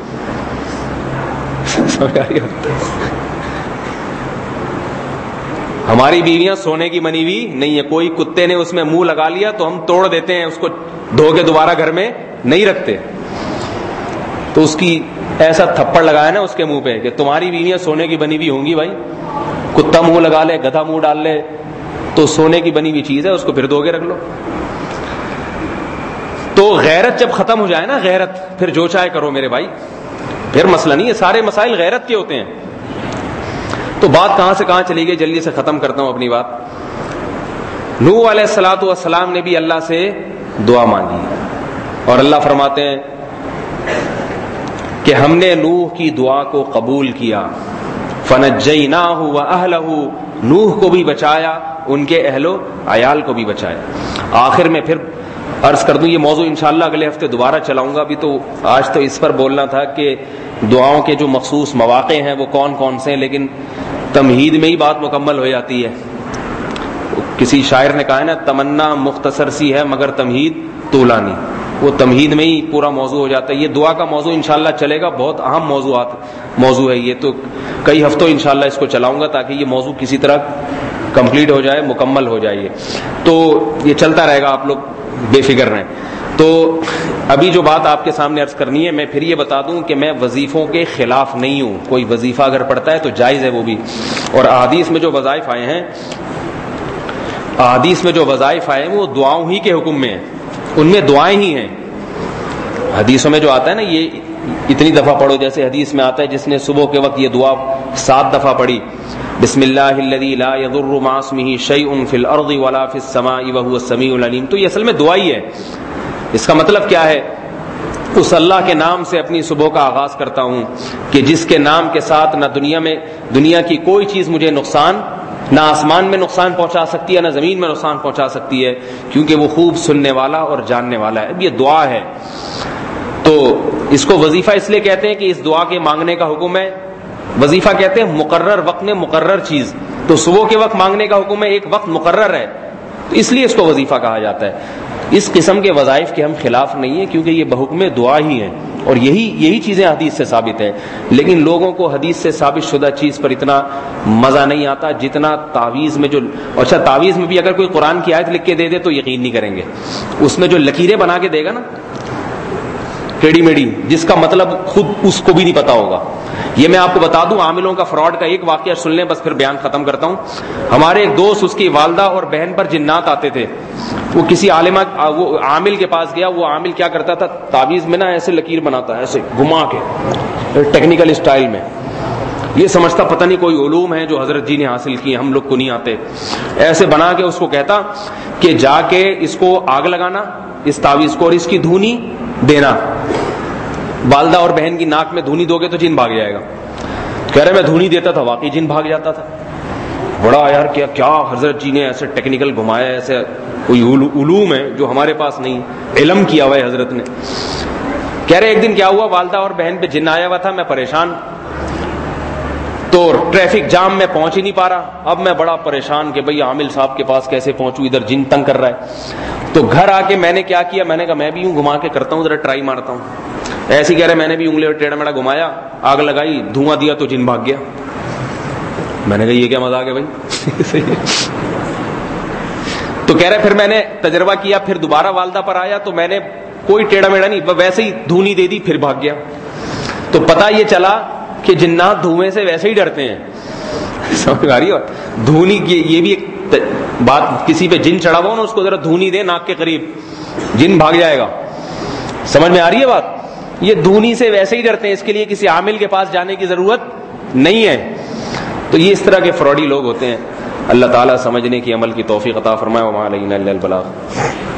ہماری بیویاں سونے کی بنی ہوئی نہیں ہے, کوئی کتے نے اس میں منہ لگا لیا تو ہم توڑ دیتے ہیں, اس کو دھو کے دوبارہ گھر میں نہیں رکھتے. تو اس کی ایسا تھپڑ لگایا نا اس کے منہ پہ کہ تمہاری بیویاں سونے کی بنی ہوئی ہوں گی بھائی, کتا منہ لگا لے, گدھا منہ ڈال لے, تو سونے کی بنی ہوئی چیز ہے, اس کو پھر دھو کے رکھ لو. تو غیرت جب ختم ہو جائے نا, غیرت, پھر جو چاہے کرو میرے بھائی, پھر مسئلہ نہیں ہے. سارے مسائل غیرت کے ہوتے ہیں. تو بات کہاں سے کہاں چلی گئی, جلدی سے ختم کرتا ہوں اپنی بات. نوح علیہ الصلوۃ والسلام نے بھی اللہ سے دعا مانگی, اور اللہ فرماتے ہیں کہ ہم نے نوح کی دعا کو قبول کیا. فنجیناہ واہلہ, نوح کو بھی بچایا, ان کے اہل و عیال کو بھی بچایا. آخر میں پھر عرض کر دوں, یہ موضوع انشاءاللہ اگلے ہفتے دوبارہ چلاؤں گا. ابھی تو آج تو اس پر بولنا تھا کہ دعاؤں کے جو مخصوص مواقع ہیں وہ کون کون سے ہیں, لیکن تمہید میں ہی بات مکمل ہو جاتی ہے. کسی شاعر نے کہا ہے نا، تمنا مختصر سی ہے مگر تمہید طولانی. وہ تمہید میں ہی پورا موضوع ہو جاتا ہے. یہ دعا کا موضوع انشاءاللہ چلے گا، بہت اہم موضوعات موضوع ہے یہ، تو کئی ہفتوں انشاءاللہ اس کو چلاؤں گا تاکہ یہ موضوع کسی طرح کمپلیٹ ہو جائے، مکمل ہو جائے. تو یہ چلتا رہے گا، آپ لوگ بے فکر رہیں. تو ابھی جو بات آپ کے سامنے عرض کرنی ہے، میں پھر یہ بتا دوں کہ میں وظیفوں کے خلاف نہیں ہوں. کوئی وظیفہ اگر پڑھتا ہے تو جائز ہے وہ بھی. اور احادیث میں جو وظائف آئے ہیں احادیث میں جو وظائف آئے ہیں وہ دعاؤں ہی کے حکم میں ہیں، ان میں دعائیں ہی ہیں. حدیثوں میں جو آتا ہے نا، یہ اتنی دفعہ پڑھو، جیسے حدیث میں آتا ہے جس نے صبح کے وقت یہ دعا سات دفعہ پڑھی، بسم اللہ الذی لا یضر مع اسمہ شیء فی الارض ولا فی السماء وہو السمیع العلیم. تو یہ اصل میں دعا ہی ہے. اس کا مطلب کیا ہے؟ اس اللہ کے نام سے اپنی صبح کا آغاز کرتا ہوں کہ جس کے نام کے ساتھ نہ دنیا میں دنیا کی کوئی چیز مجھے نقصان، نہ آسمان میں نقصان پہنچا سکتی ہے، نہ زمین میں نقصان پہنچا سکتی ہے، کیونکہ وہ خوب سننے والا اور جاننے والا ہے. اب یہ دعا ہے، تو اس کو وظیفہ اس لیے کہتے ہیں کہ اس دعا کے مانگنے کا حکم ہے. وظیفہ کہتے ہیں مقرر وقت میں مقرر چیز، تو صبح کے وقت مانگنے کا حکم ہے، ایک وقت مقرر ہے، تو اس لیے اس کو وظیفہ کہا جاتا ہے. اس قسم کے وظائف کے ہم خلاف نہیں ہیں، کیونکہ یہ بحکم دعا ہی ہیں، اور یہی یہی چیزیں حدیث سے ثابت ہیں. لیکن لوگوں کو حدیث سے ثابت شدہ چیز پر اتنا مزہ نہیں آتا جتنا تعویذ میں. جو اچھا تعویذ میں بھی اگر کوئی قرآن کی آیت لکھ کے دے دے تو یقین نہیں کریں گے. اس میں جو لکیریں بنا کے دے گا نا ٹیڑھی میڑھی، جس کا مطلب خود اس کو بھی نہیں پتا ہوگا. یہ میں آپ کو بتا دوں، عاملوں کا فراڈ کا ایک واقعہ سن لیں، بس پھر بیان ختم کرتا ہوں. ہمارے ایک دوست، اس کی والدہ اور بہن پر جنات آتے تھے. وہ کسی عالمہ وہ عامل کے پاس گیا. وہ عامل کیا کرتا تھا، تعویذ میں نا ایسے لکیر بناتا ہے، ایسے گھما کے ٹیکنیکل اسٹائل میں. یہ سمجھتا پتہ نہیں کوئی علوم ہے جو حضرت جی نے حاصل کی، ہم لوگ کو نہیں آتے. ایسے بنا کے اس کو کہتا کہ جا کے اس کو آگ لگانا، اس تعویذ کو، اور اس کی دھونی دینا. والدہ اور بہن کی ناک میں دھونی دو گے تو جن بھاگ جائے گا. کہہ رہے میں دھونی دیتا تھا، واقعی جن بھاگ جاتا تھا. بڑا یار کیا کیا حضرت جی نے ایسے ٹیکنیکل گھمایا، ایسے کوئی علوم ہے جو ہمارے پاس نہیں، علم کیا ہوا ہے حضرت نے. کہہ رہے ایک دن کیا ہوا، والدہ اور بہن پہ جن آیا ہوا تھا، میں پریشان، تو ٹریفک جام میں پہنچ ہی نہیں پا رہا. اب میں بڑا پریشان کہ بھئی عامل صاحب کے پاس کیسے پہنچوں، ادھر جن تنگ کر رہا ہے. تو گھر آ کے میں نے کیا کیا، میں نے کہا میں بھی یوں گھما کے کرتا ہوں، ذرا ٹرائی مارتا ہوں. ایسے کہہ رہے میں نے بھی انگلی ٹیڑھا میڑھا گھمایا، آگ لگائی، دھواں دیا تو جن بھاگ گیا. میں نے کہا یہ کیا مذاق ہے بھائی. تو کہہ رہے پھر میں نے تجربہ کیا، پھر دوبارہ والدہ پر آیا تو میں نے کوئی ٹیڑھا میڑھا نہیں، ویسے ہی دھونی دے دی، پھر بھاگ گیا. تو پتہ یہ چلا کہ جنات دھوئیں سے ویسے ہی ڈرتے ہیں. سمجھ آ رہی ہے دھونی کی یہ بھی ایک بات. کسی پہ جن چڑھا ہوا نا، اس کو ذرا دھونی دے ناک کے قریب، جن بھاگ جائے گا. سمجھ میں آ رہی ہے بات؟ یہ دھونی سے ویسے ہی ڈرتے ہیں، اس کے لیے کسی عامل کے پاس جانے کی ضرورت نہیں ہے. تو یہ اس طرح کے فراڈی لوگ ہوتے ہیں. اللہ تعالیٰ سمجھنے کی عمل کی توفیق عطا فرمائے. وما علینا الا البلاغ.